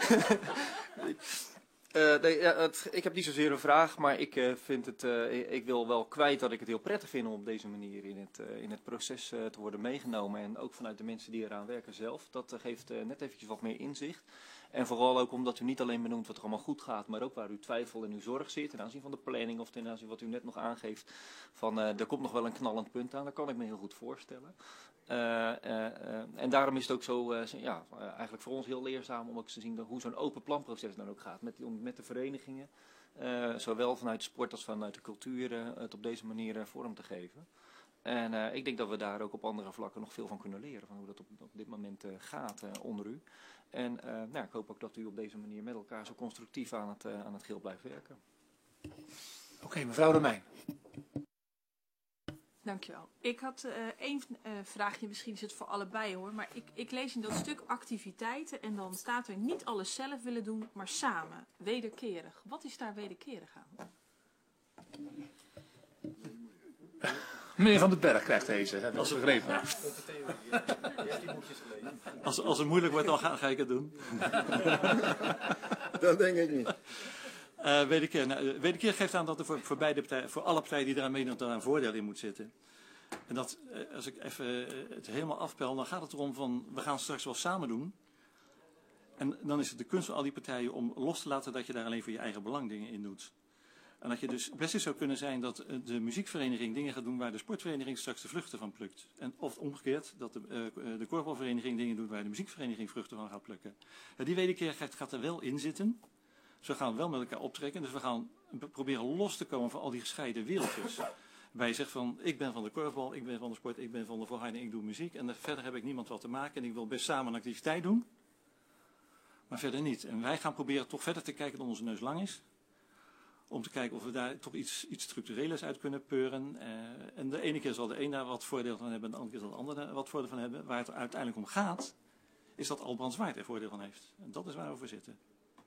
[SPEAKER 4] Uh, nee, ja, het, ik heb niet zozeer een vraag, maar ik uh, vind het, uh, ik wil wel kwijt dat ik het heel prettig vind om op deze manier in het, uh, in het proces uh, te worden meegenomen. En ook vanuit de mensen die eraan werken zelf. Dat uh, geeft uh, net eventjes wat meer inzicht. En vooral ook omdat u niet alleen benoemt wat er allemaal goed gaat, maar ook waar uw twijfel en uw zorg zit. Ten aanzien van de planning of ten aanzien van wat u net nog aangeeft. Van uh, er komt nog wel een knallend punt aan, dat kan ik me heel goed voorstellen. Uh, uh, uh, en daarom is het ook zo, uh, ja, uh, eigenlijk voor ons heel leerzaam om ook te zien dat, hoe zo'n open planproces dan ook gaat. Met, die, met de verenigingen, uh, zowel vanuit de sport als vanuit de cultuur, uh, het op deze manier uh, vorm te geven. En uh, ik denk dat we daar ook op andere vlakken nog veel van kunnen leren. Van hoe dat op, op dit moment uh, gaat uh, onder u. En uh, nou, ik hoop ook dat u op deze manier met elkaar zo constructief aan het, uh, aan het geheel blijft werken.
[SPEAKER 1] Oké, okay, mevrouw Romein.
[SPEAKER 7] Dankjewel. Ik had uh, één uh, vraagje, misschien is het voor allebei hoor. Maar ik, ik lees in dat stuk activiteiten en dan staat er niet alles zelf willen doen, maar samen. Wederkerig. Wat is daar wederkerig aan?
[SPEAKER 1] Meneer Van den Berg krijgt deze, heb ik
[SPEAKER 2] als
[SPEAKER 1] begrepen.
[SPEAKER 2] Als, als het moeilijk wordt, dan ga, ga ik het doen.
[SPEAKER 3] Dat denk ik niet.
[SPEAKER 2] Uh, wederkeer, nou, wederkeer geeft aan dat er voor, voor, beide partijen, voor alle partijen die eraan meedoen, daar een voordeel in moet zitten. En dat, uh, als ik even uh, het helemaal afpel, dan gaat het erom van, we gaan straks wel samen doen. En dan is het de kunst van al die partijen om los te laten dat je daar alleen voor je eigen belang dingen in doet. En dat je dus best eens zou kunnen zijn dat de muziekvereniging dingen gaat doen waar de sportvereniging straks de vruchten van plukt. En, of omgekeerd, dat de, uh, de korfbalvereniging dingen doet waar de muziekvereniging vruchten van gaat plukken. Uh, die wederkeerigheid gaat er wel in zitten. Dus we gaan wel met elkaar optrekken. Dus we gaan proberen los te komen van al die gescheiden wereldjes. Waar je zegt van, ik ben van de korfbal, ik ben van de sport, ik ben van de volharding, ik doe muziek. En verder heb ik niemand wat te maken en ik wil best samen een activiteit doen. Maar verder niet. En wij gaan proberen toch verder te kijken dan onze neus lang is. Om te kijken of we daar toch iets, iets structurelers uit kunnen peuren. Uh, en de ene keer zal de een daar wat voordeel van hebben en de andere keer zal de ander daar wat voordeel van hebben. Waar het uiteindelijk om gaat, is dat Albrandswaard er voordeel van heeft. En dat is waar we voor zitten.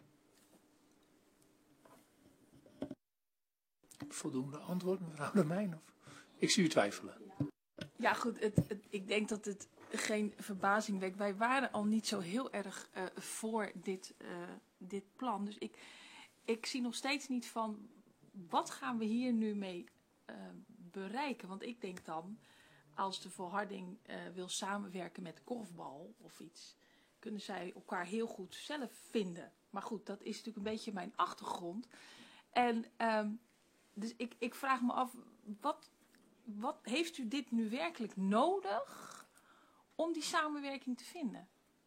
[SPEAKER 1] Voldoende antwoord, mevrouw Romein? Of? Ik zie u twijfelen.
[SPEAKER 7] Ja goed, het, het, ik denk dat het geen verbazing wekt. Wij waren al niet zo heel erg uh, voor dit, uh, dit plan. Dus ik, ik zie nog steeds niet van, wat gaan we hier nu mee uh, bereiken? Want ik denk dan, als de volharding uh, wil samenwerken met korfbal of iets, kunnen zij elkaar heel goed zelf vinden. Maar goed, dat is natuurlijk een beetje mijn achtergrond. En um, dus ik, ik vraag me af, wat, wat heeft u dit nu werkelijk nodig om die samenwerking te vinden?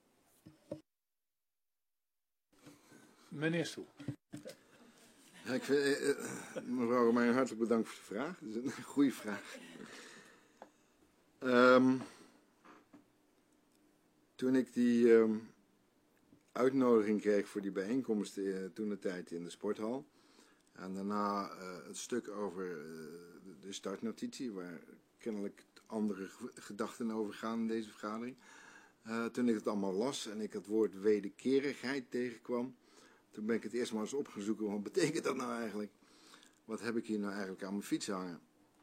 [SPEAKER 1] Meneer Stoel.
[SPEAKER 3] Ja, ik vind, eh, mevrouw Romein, hartelijk bedankt voor de vraag. Dat is een goede vraag. Um, toen ik die um, uitnodiging kreeg voor die bijeenkomst uh, toen de tijd in de sporthal, En daarna uh, het stuk over uh, de startnotitie, waar kennelijk andere gedachten over gaan in deze vergadering. Uh, toen ik het allemaal las en ik het woord wederkerigheid tegenkwam, toen ben ik het eerst maar eens opgezoeken. Wat betekent dat nou eigenlijk? Wat heb ik hier nou eigenlijk aan mijn fiets hangen?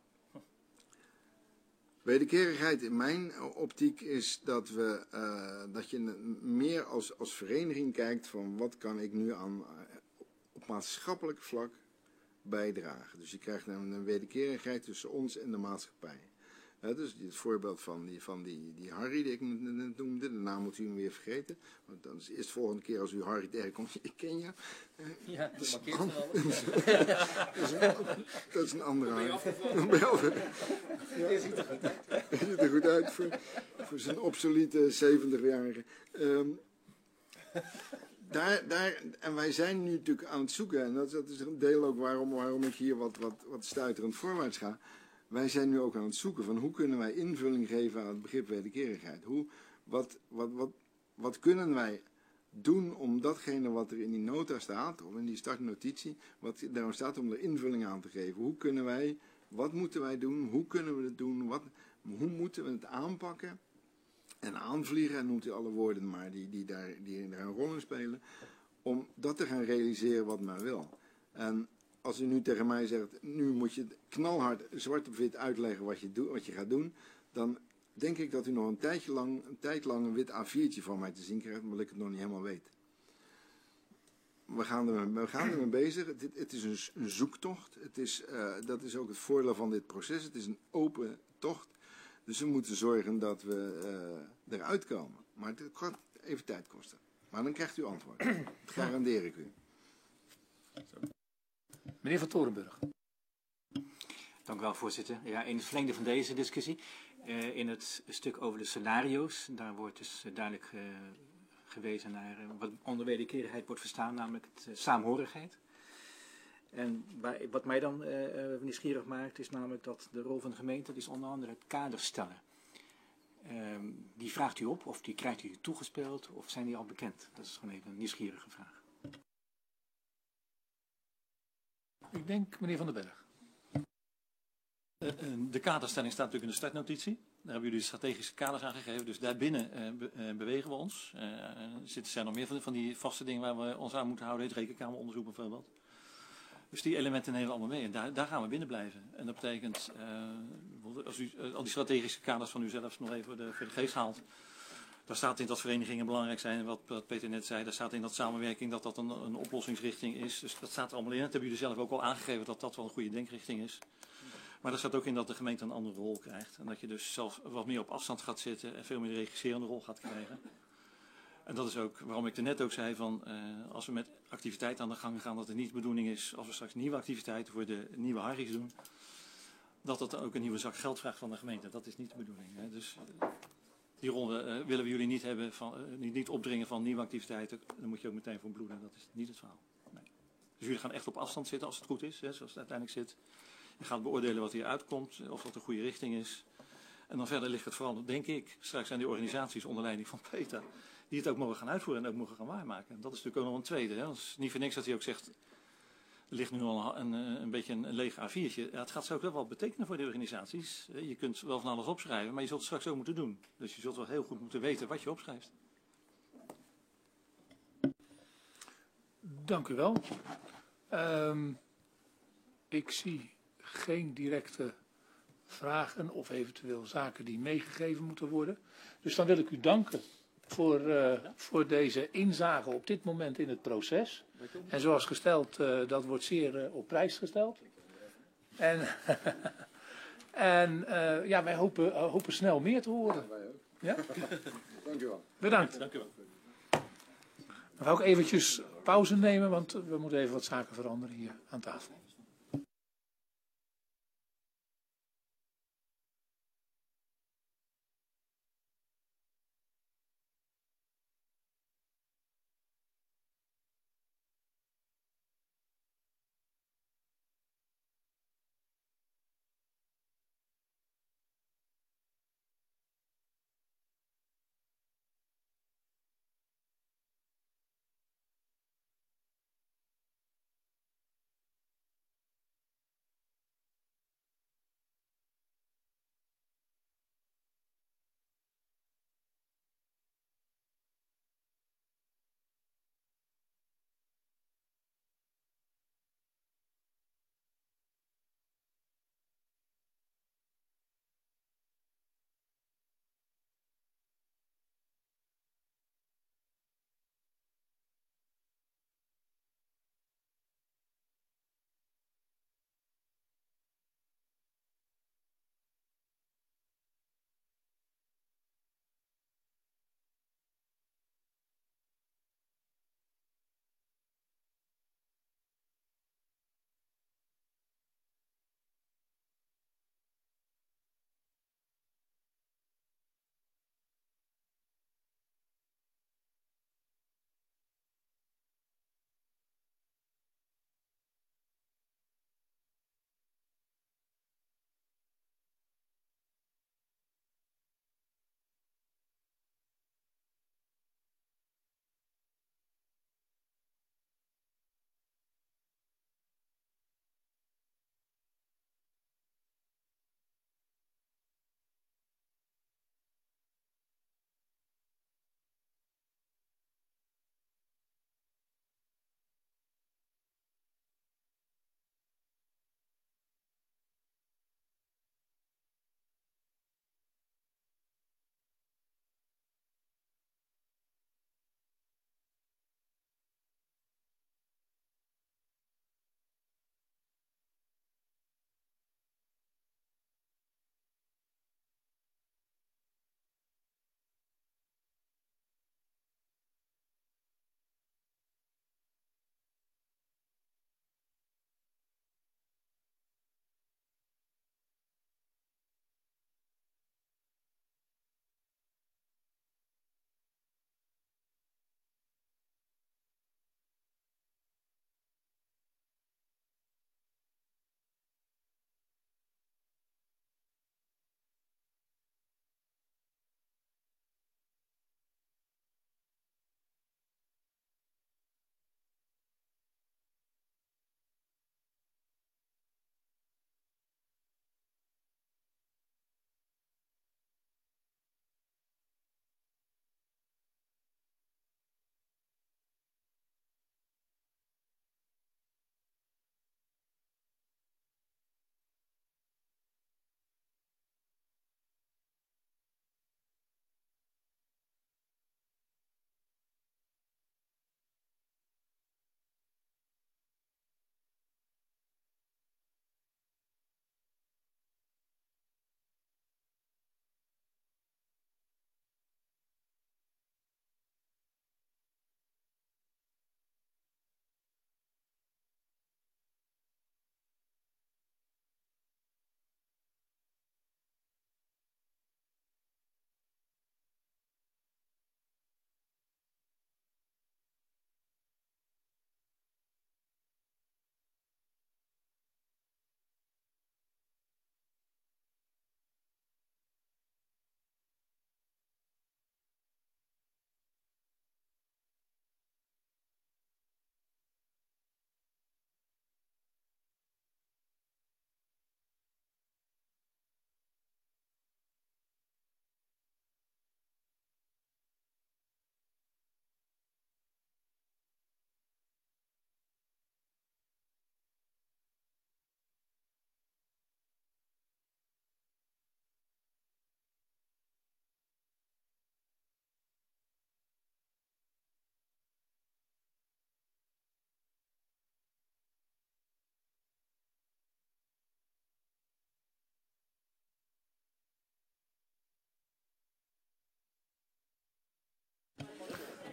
[SPEAKER 3] Wederkerigheid in mijn optiek is dat, we, uh, dat je meer als, als vereniging kijkt van wat kan ik nu aan, uh, op maatschappelijk vlak bijdragen. Dus je krijgt een, een wederkerigheid tussen ons en de maatschappij. Uh, dus het voorbeeld van die, van die, die Harry die ik net noemde, de naam moet u hem weer vergeten. Want dan is het eerst de volgende keer als u Harry tegenkomt, ik ken je. Uh,
[SPEAKER 2] ja, dat markeert
[SPEAKER 3] an-
[SPEAKER 2] wel.
[SPEAKER 3] dat, is een, dat is een andere Harry. Je ziet er goed uit. Hij ziet er goed uit voor, voor zijn obsolete zeventigjarige. Um, daar, daar, en wij zijn nu natuurlijk aan het zoeken, en dat, dat is een deel ook waarom, waarom ik hier wat, wat, wat stuiterend voorwaarts ga. Wij zijn nu ook aan het zoeken van hoe kunnen wij invulling geven aan het begrip wederkerigheid. Hoe, wat, wat, wat, wat kunnen wij doen om datgene wat er in die nota staat, of in die startnotitie, wat daar staat om er invulling aan te geven. Hoe kunnen wij, wat moeten wij doen, hoe kunnen we het doen, wat, hoe moeten we het aanpakken en aanvliegen, en noemt u alle woorden maar die, die, daar, die daar een rol in spelen, om dat te gaan realiseren wat men wil. En als u nu tegen mij zegt, nu moet je knalhard zwart op wit uitleggen wat je, do, wat je gaat doen, dan denk ik dat u nog een tijdje lang, een tijd lang een wit A viertje van mij te zien krijgt, omdat ik het nog niet helemaal weet. We gaan er, we gaan ermee bezig. Het, het is een, een zoektocht. Het is, uh, dat is ook het voordeel van dit proces. Het is een open tocht. Dus we moeten zorgen dat we uh, eruit komen. Maar het gaat even tijd kosten. Maar dan krijgt u antwoord. Dat garandeer ik u.
[SPEAKER 1] Meneer Van Torenburg.
[SPEAKER 9] Dank u wel, voorzitter. Ja, in het verlengde van deze discussie, uh, in het stuk over de scenario's, daar wordt dus uh, duidelijk uh, gewezen naar uh, wat onder wederkerigheid wordt verstaan, namelijk het uh, saamhorigheid. En waar, wat mij dan uh, uh, nieuwsgierig maakt, is namelijk dat de rol van de gemeente is onder andere het kader stellen. Uh, die vraagt u op, of die krijgt u toegespeeld, of zijn die al bekend? Dat is gewoon even een nieuwsgierige vraag.
[SPEAKER 1] Ik denk meneer Van den Berg.
[SPEAKER 2] De kaderstelling staat natuurlijk in de startnotitie. Daar hebben jullie de strategische kaders aan gegeven. Dus daarbinnen uh, be, uh, bewegen we ons. Uh, er zijn nog meer van, van die vaste dingen waar we ons aan moeten houden. Het rekenkameronderzoek bijvoorbeeld. Dus die elementen nemen we allemaal mee. En daar, daar gaan we binnen blijven. En dat betekent, uh, als u uh, al die strategische kaders van u zelf nog even voor de, voor de geest haalt. Daar staat in dat verenigingen belangrijk zijn. Wat, wat Peter net zei. Daar staat in dat samenwerking dat dat een, een oplossingsrichting is. Dus dat staat er allemaal in. Dat hebben jullie zelf ook al aangegeven dat dat wel een goede denkrichting is. Maar er staat ook in dat de gemeente een andere rol krijgt. En dat je dus zelf wat meer op afstand gaat zitten en veel meer de regisserende rol gaat krijgen. En dat is ook waarom ik er net ook zei van, uh, als we met activiteiten aan de gang gaan, dat het niet de bedoeling is, als we straks nieuwe activiteiten voor de nieuwe Harry's doen, dat dat ook een nieuwe zak geld vraagt van de gemeente. Dat is niet de bedoeling. Hè. Dus uh, die rol uh, willen we jullie niet hebben, van, uh, niet, niet opdringen van nieuwe activiteiten. Dan moet je ook meteen voor bloeden. Dat is niet het verhaal. Nee. Dus jullie gaan echt op afstand zitten als het goed is, hè, zoals het uiteindelijk zit. Je gaat beoordelen wat hier uitkomt, of dat de goede richting is. En dan verder ligt het vooral, denk ik, straks aan die organisaties onder leiding van Peter, die het ook mogen gaan uitvoeren en ook mogen gaan waarmaken. En dat is natuurlijk ook nog een tweede. Hè. Dat is niet voor niks dat hij ook zegt, er ligt nu al een, een, een beetje een, een leeg A viertje. Ja, het gaat zo ook wel wat betekenen voor de organisaties. Je kunt wel van alles opschrijven, maar je zult het straks ook moeten doen. Dus je zult wel heel goed moeten weten wat je opschrijft.
[SPEAKER 1] Dank u wel. Um, ik zie geen directe vragen of eventueel zaken die meegegeven moeten worden. Dus dan wil ik u danken voor, uh, voor deze inzage op dit moment in het proces. En zoals gesteld, uh, dat wordt zeer uh, op prijs gesteld. En, en uh, ja, wij hopen, uh, hopen snel meer te horen. Ja?
[SPEAKER 3] Dank u wel.
[SPEAKER 1] Bedankt.
[SPEAKER 2] Dank u wel.
[SPEAKER 1] Dan ga ik eventjes pauze nemen, want we moeten even wat zaken veranderen hier aan tafel.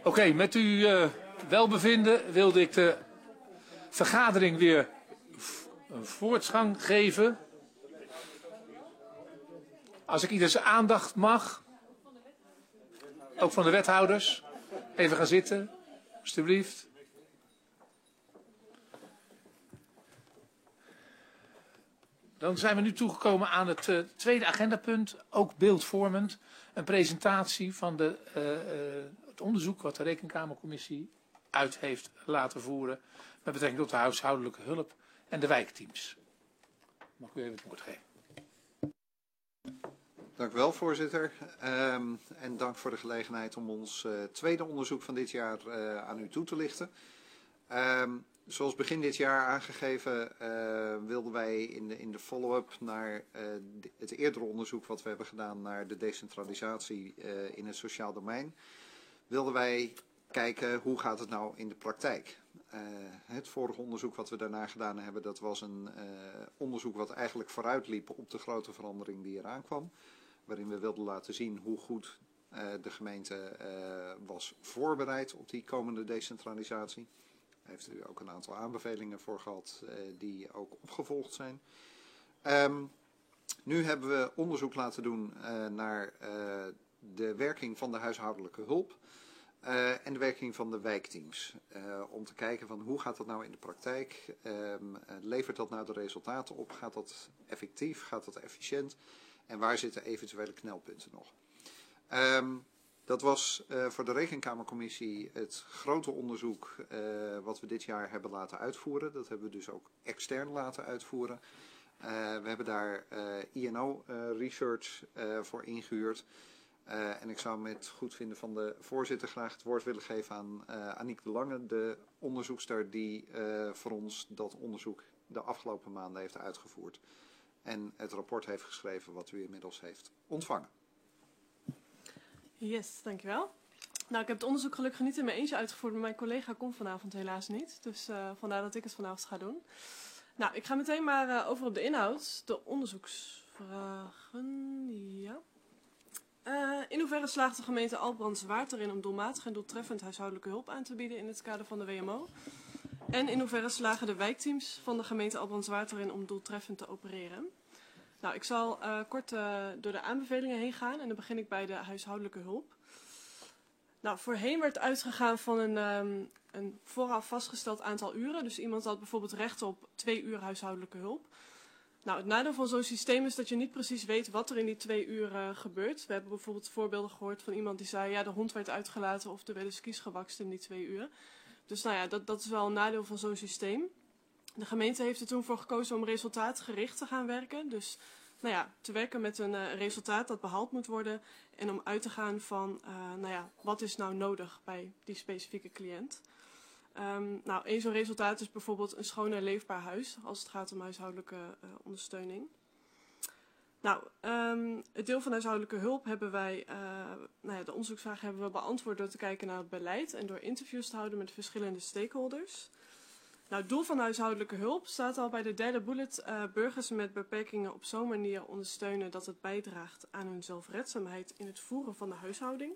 [SPEAKER 1] Oké, okay, met uw uh, welbevinden wilde ik de vergadering weer een voortgang geven. Als ik ieders aandacht mag, ook van de wethouders, even gaan zitten, alstublieft. Dan zijn we nu toegekomen aan het uh, tweede agendapunt, ook beeldvormend. Een presentatie van de, uh, uh, het onderzoek wat de Rekenkamercommissie uit heeft laten voeren met betrekking tot de huishoudelijke hulp en de wijkteams. Mag u even het woord geven.
[SPEAKER 10] Dank u wel, voorzitter. Um, en dank voor de gelegenheid om ons uh, tweede onderzoek van dit jaar uh, aan u toe te lichten. Um, zoals begin dit jaar aangegeven uh, wilden wij in de, in de follow-up naar uh, de, het eerdere onderzoek wat we hebben gedaan naar de decentralisatie uh, in het sociaal domein, wilden wij kijken hoe gaat het nou in de praktijk. Uh, het vorige onderzoek wat we daarna gedaan hebben, dat was een uh, onderzoek wat eigenlijk vooruitliep op de grote verandering die eraan kwam. Waarin we wilden laten zien hoe goed uh, de gemeente uh, was voorbereid op die komende decentralisatie. Daar heeft u ook een aantal aanbevelingen voor gehad uh, die ook opgevolgd zijn. Um, nu hebben we onderzoek laten doen uh, naar uh, de werking van de huishoudelijke hulp. Uh, en de werking van de wijkteams. Uh, om te kijken van hoe gaat dat nou in de praktijk? Um, uh, levert dat nou de resultaten op? Gaat dat effectief? Gaat dat efficiënt? En waar zitten eventuele knelpunten nog? Um, dat was uh, voor de Rekenkamercommissie het grote onderzoek uh, wat we dit jaar hebben laten uitvoeren. Dat hebben we dus ook extern laten uitvoeren. Uh, we hebben daar uh, I N O uh, research uh, voor ingehuurd. Uh, en ik zou met goed vinden van de voorzitter graag het woord willen geven aan uh, Aniek de Lange, de onderzoekster die uh, voor ons dat onderzoek de afgelopen maanden heeft uitgevoerd. En het rapport heeft geschreven wat u inmiddels heeft ontvangen.
[SPEAKER 11] Yes, dankjewel. Nou, ik heb het onderzoek gelukkig niet in mijn eentje uitgevoerd, maar mijn collega komt vanavond helaas niet. Dus uh, vandaar dat ik het vanavond ga doen. Nou, ik ga meteen maar uh, over op de inhoud. De onderzoeksvragen, ja. Uh, in hoeverre slaagt de gemeente Albrandswaard erin om doelmatig en doeltreffend huishoudelijke hulp aan te bieden in het kader van de W M O? En in hoeverre slagen de wijkteams van de gemeente Albrandswaard erin om doeltreffend te opereren? Nou, ik zal uh, kort uh, door de aanbevelingen heen gaan en dan begin ik bij de huishoudelijke hulp. Nou, voorheen werd uitgegaan van een, um, een vooraf vastgesteld aantal uren. Dus iemand had bijvoorbeeld recht op twee uur huishoudelijke hulp. Nou, het nadeel van zo'n systeem is dat je niet precies weet wat er in die twee uur uh, gebeurt. We hebben bijvoorbeeld voorbeelden gehoord van iemand die zei, ja, de hond werd uitgelaten of er werden skis gewakst in die twee uur. Dus nou ja, dat, dat is wel een nadeel van zo'n systeem. De gemeente heeft er toen voor gekozen om resultaatgericht te gaan werken. Dus nou ja, te werken met een uh, resultaat dat behaald moet worden. En om uit te gaan van, uh, nou ja, wat is nou nodig bij die specifieke cliënt. Um, nou, één zo'n resultaat is bijvoorbeeld een schoon en leefbaar huis, als het gaat om huishoudelijke uh, ondersteuning. Nou, um, het deel van huishoudelijke hulp hebben wij, uh, nou ja, de onderzoeksvraag hebben we beantwoord door te kijken naar het beleid en door interviews te houden met verschillende stakeholders. Nou, het doel van huishoudelijke hulp staat al bij de derde bullet, uh, burgers met beperkingen op zo'n manier ondersteunen dat het bijdraagt aan hun zelfredzaamheid in het voeren van de huishouding.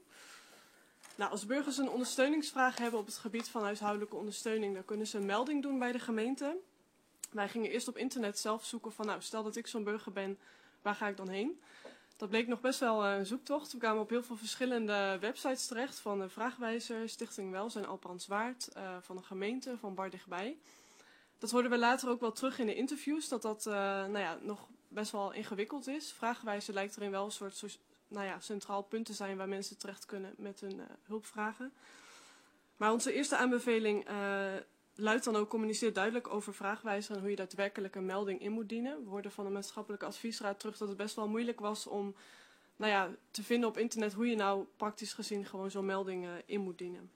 [SPEAKER 11] Nou, als burgers een ondersteuningsvraag hebben op het gebied van huishoudelijke ondersteuning, dan kunnen ze een melding doen bij de gemeente. Wij gingen eerst op internet zelf zoeken van, nou, stel dat ik zo'n burger ben, waar ga ik dan heen? Dat bleek nog best wel een zoektocht. We kwamen op heel veel verschillende websites terecht, van de Vraagwijzer, Stichting Welzijn Albrandswaard, uh, van de gemeente, van Bar Dichtbij. Dat hoorden we later ook wel terug in de interviews, dat dat uh, nou ja, nog best wel ingewikkeld is. Vraagwijzer lijkt erin wel een soort so nou ja, centraal punt te zijn waar mensen terecht kunnen met hun uh, hulpvragen. Maar onze eerste aanbeveling uh, luidt dan ook, communiceer duidelijk over Vraagwijzer en hoe je daadwerkelijk een melding in moet dienen. We hoorden van de maatschappelijke adviesraad terug dat het best wel moeilijk was om nou ja, te vinden op internet hoe je nou praktisch gezien gewoon zo'n melding uh, in moet dienen.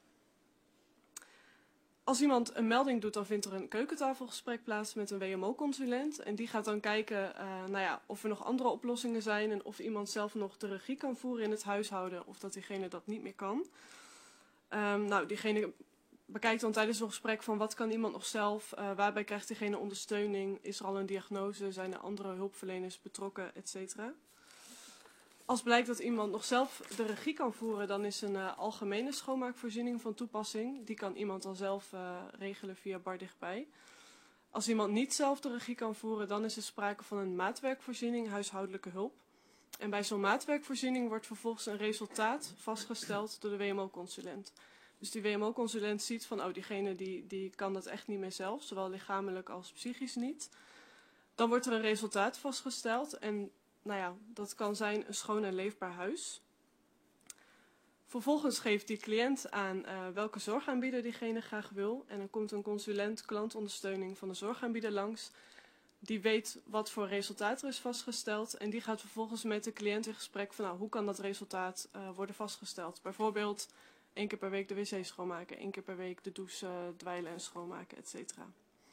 [SPEAKER 11] Als iemand een melding doet, dan vindt er een keukentafelgesprek plaats met een W M O-consulent. En die gaat dan kijken uh, nou ja, of er nog andere oplossingen zijn en of iemand zelf nog de regie kan voeren in het huishouden of dat diegene dat niet meer kan. Um, nou, diegene bekijkt dan tijdens zo'n gesprek van wat kan iemand nog zelf, uh, waarbij krijgt diegene ondersteuning, is er al een diagnose, zijn er andere hulpverleners betrokken, et cetera. Als blijkt dat iemand nog zelf de regie kan voeren, dan is een uh, algemene schoonmaakvoorziening van toepassing. Die kan iemand dan zelf uh, regelen via Bar Dichtbij. Als iemand niet zelf de regie kan voeren, dan is er sprake van een maatwerkvoorziening, huishoudelijke hulp. En bij zo'n maatwerkvoorziening wordt vervolgens een resultaat vastgesteld door de W M O-consulent. Dus die W M O-consulent ziet van, oh, diegene die, die kan dat echt niet meer zelf, zowel lichamelijk als psychisch niet. Dan wordt er een resultaat vastgesteld en nou ja, dat kan zijn een schoon en leefbaar huis. Vervolgens geeft die cliënt aan uh, welke zorgaanbieder diegene graag wil. En dan komt een consulent klantondersteuning van de zorgaanbieder langs. Die weet wat voor resultaat er is vastgesteld. En die gaat vervolgens met de cliënt in gesprek van nou, hoe kan dat resultaat uh, worden vastgesteld. Bijvoorbeeld één keer per week de wc schoonmaken, één keer per week de douche uh, dweilen en schoonmaken, et cetera.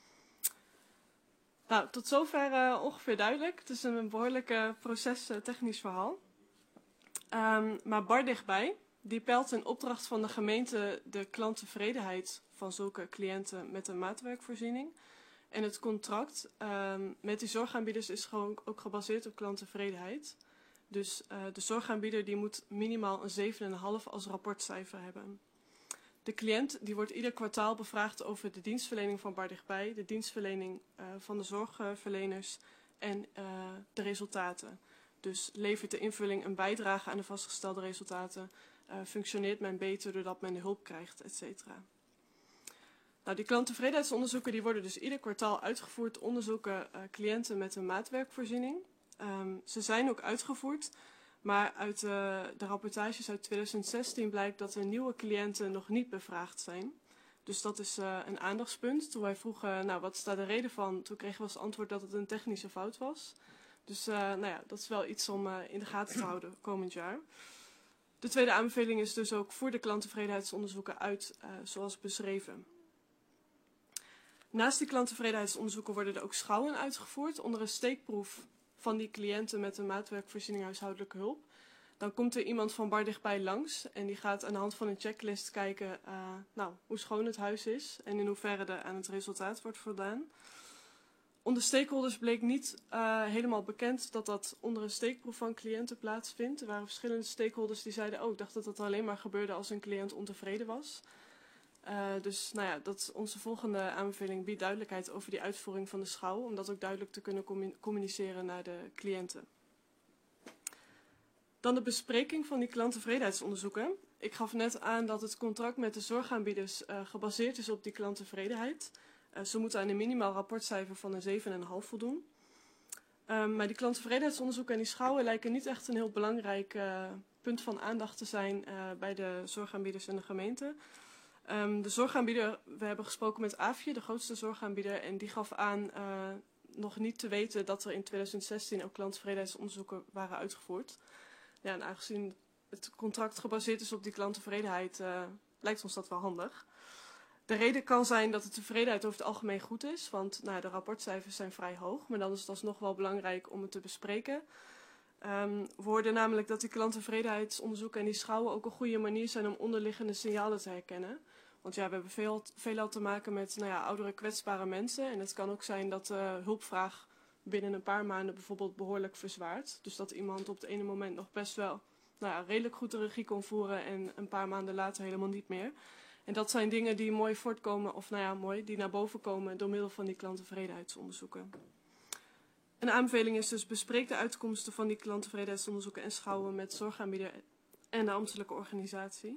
[SPEAKER 11] Nou, tot zover uh, ongeveer duidelijk. Het is een behoorlijk uh, procestechnisch verhaal. Um, maar Bar Dichtbij, die peilt in opdracht van de gemeente de klanttevredenheid van zulke cliënten met een maatwerkvoorziening. En het contract um, met die zorgaanbieders is gewoon ook gebaseerd op klanttevredenheid. Dus uh, de zorgaanbieder die moet minimaal een zeven komma vijf als rapportcijfer hebben. De cliënt die wordt ieder kwartaal bevraagd over de dienstverlening van Bar Dichtbij, de dienstverlening uh, van de zorgverleners en uh, de resultaten. Dus levert de invulling een bijdrage aan de vastgestelde resultaten, uh, functioneert men beter doordat men de hulp krijgt, et cetera. Nou, die klanttevredenheidsonderzoeken die worden dus ieder kwartaal uitgevoerd, onderzoeken uh, cliënten met een maatwerkvoorziening. Um, ze zijn ook uitgevoerd. Maar uit uh, de rapportages uit twintig zestien blijkt dat er nieuwe cliënten nog niet bevraagd zijn. Dus dat is uh, een aandachtspunt. Toen wij vroegen, nou, wat is daar de reden van? Toen kregen we als antwoord dat het een technische fout was. Dus uh, nou ja, dat is wel iets om uh, in de gaten te houden komend jaar. De tweede aanbeveling is dus ook voor de klanttevredenheidsonderzoeken uit, uh, zoals beschreven. Naast die klanttevredenheidsonderzoeken worden er ook schouwen uitgevoerd onder een steekproef van die cliënten met een maatwerkvoorziening huishoudelijke hulp. Dan komt er iemand van Bar Dichtbij langs en die gaat aan de hand van een checklist kijken uh, nou, hoe schoon het huis is en in hoeverre er aan het resultaat wordt voldaan. Onder stakeholders bleek niet uh, helemaal bekend dat dat onder een steekproef van cliënten plaatsvindt. Er waren verschillende stakeholders die zeiden, oh, ik dacht dat dat alleen maar gebeurde als een cliënt ontevreden was. Uh, dus nou ja, dat is onze volgende aanbeveling biedt duidelijkheid over die uitvoering van de schouw, om dat ook duidelijk te kunnen communiceren naar de cliënten. Dan de bespreking van die klanttevredenheidsonderzoeken. Ik gaf net aan dat het contract met de zorgaanbieders uh, gebaseerd is op die klanttevredenheid. Uh, ze moeten aan een minimaal rapportcijfer van een zeven komma vijf voldoen. Um, maar die klanttevredenheidsonderzoeken en die schouwen lijken niet echt een heel belangrijk uh, punt van aandacht te zijn uh, bij de zorgaanbieders en de gemeente. Um, de zorgaanbieder, we hebben gesproken met AFje, de grootste zorgaanbieder, en die gaf aan uh, nog niet te weten dat er in twintig zestien ook klanttevredenheidsonderzoeken waren uitgevoerd. Ja, en aangezien het contract gebaseerd is op die klanttevredenheid, uh, lijkt ons dat wel handig. De reden kan zijn dat de tevredenheid over het algemeen goed is, want nou, de rapportcijfers zijn vrij hoog, maar dan is het alsnog wel belangrijk om het te bespreken. Um, we hoorden namelijk dat die klanttevredenheidsonderzoeken en die schouwen ook een goede manier zijn om onderliggende signalen te herkennen. Want ja, we hebben veel, veelal te maken met nou ja, oudere kwetsbare mensen. En het kan ook zijn dat de uh, hulpvraag binnen een paar maanden bijvoorbeeld behoorlijk verzwaart. Dus dat iemand op het ene moment nog best wel nou ja, redelijk goed de regie kon voeren en een paar maanden later helemaal niet meer. En dat zijn dingen die mooi voortkomen, of nou ja, mooi, die naar boven komen door middel van die klanttevredenheidsonderzoeken. Een aanbeveling is dus bespreek de uitkomsten van die klanttevredenheidsonderzoeken en schouwen met zorgaanbieder en de ambtelijke organisatie.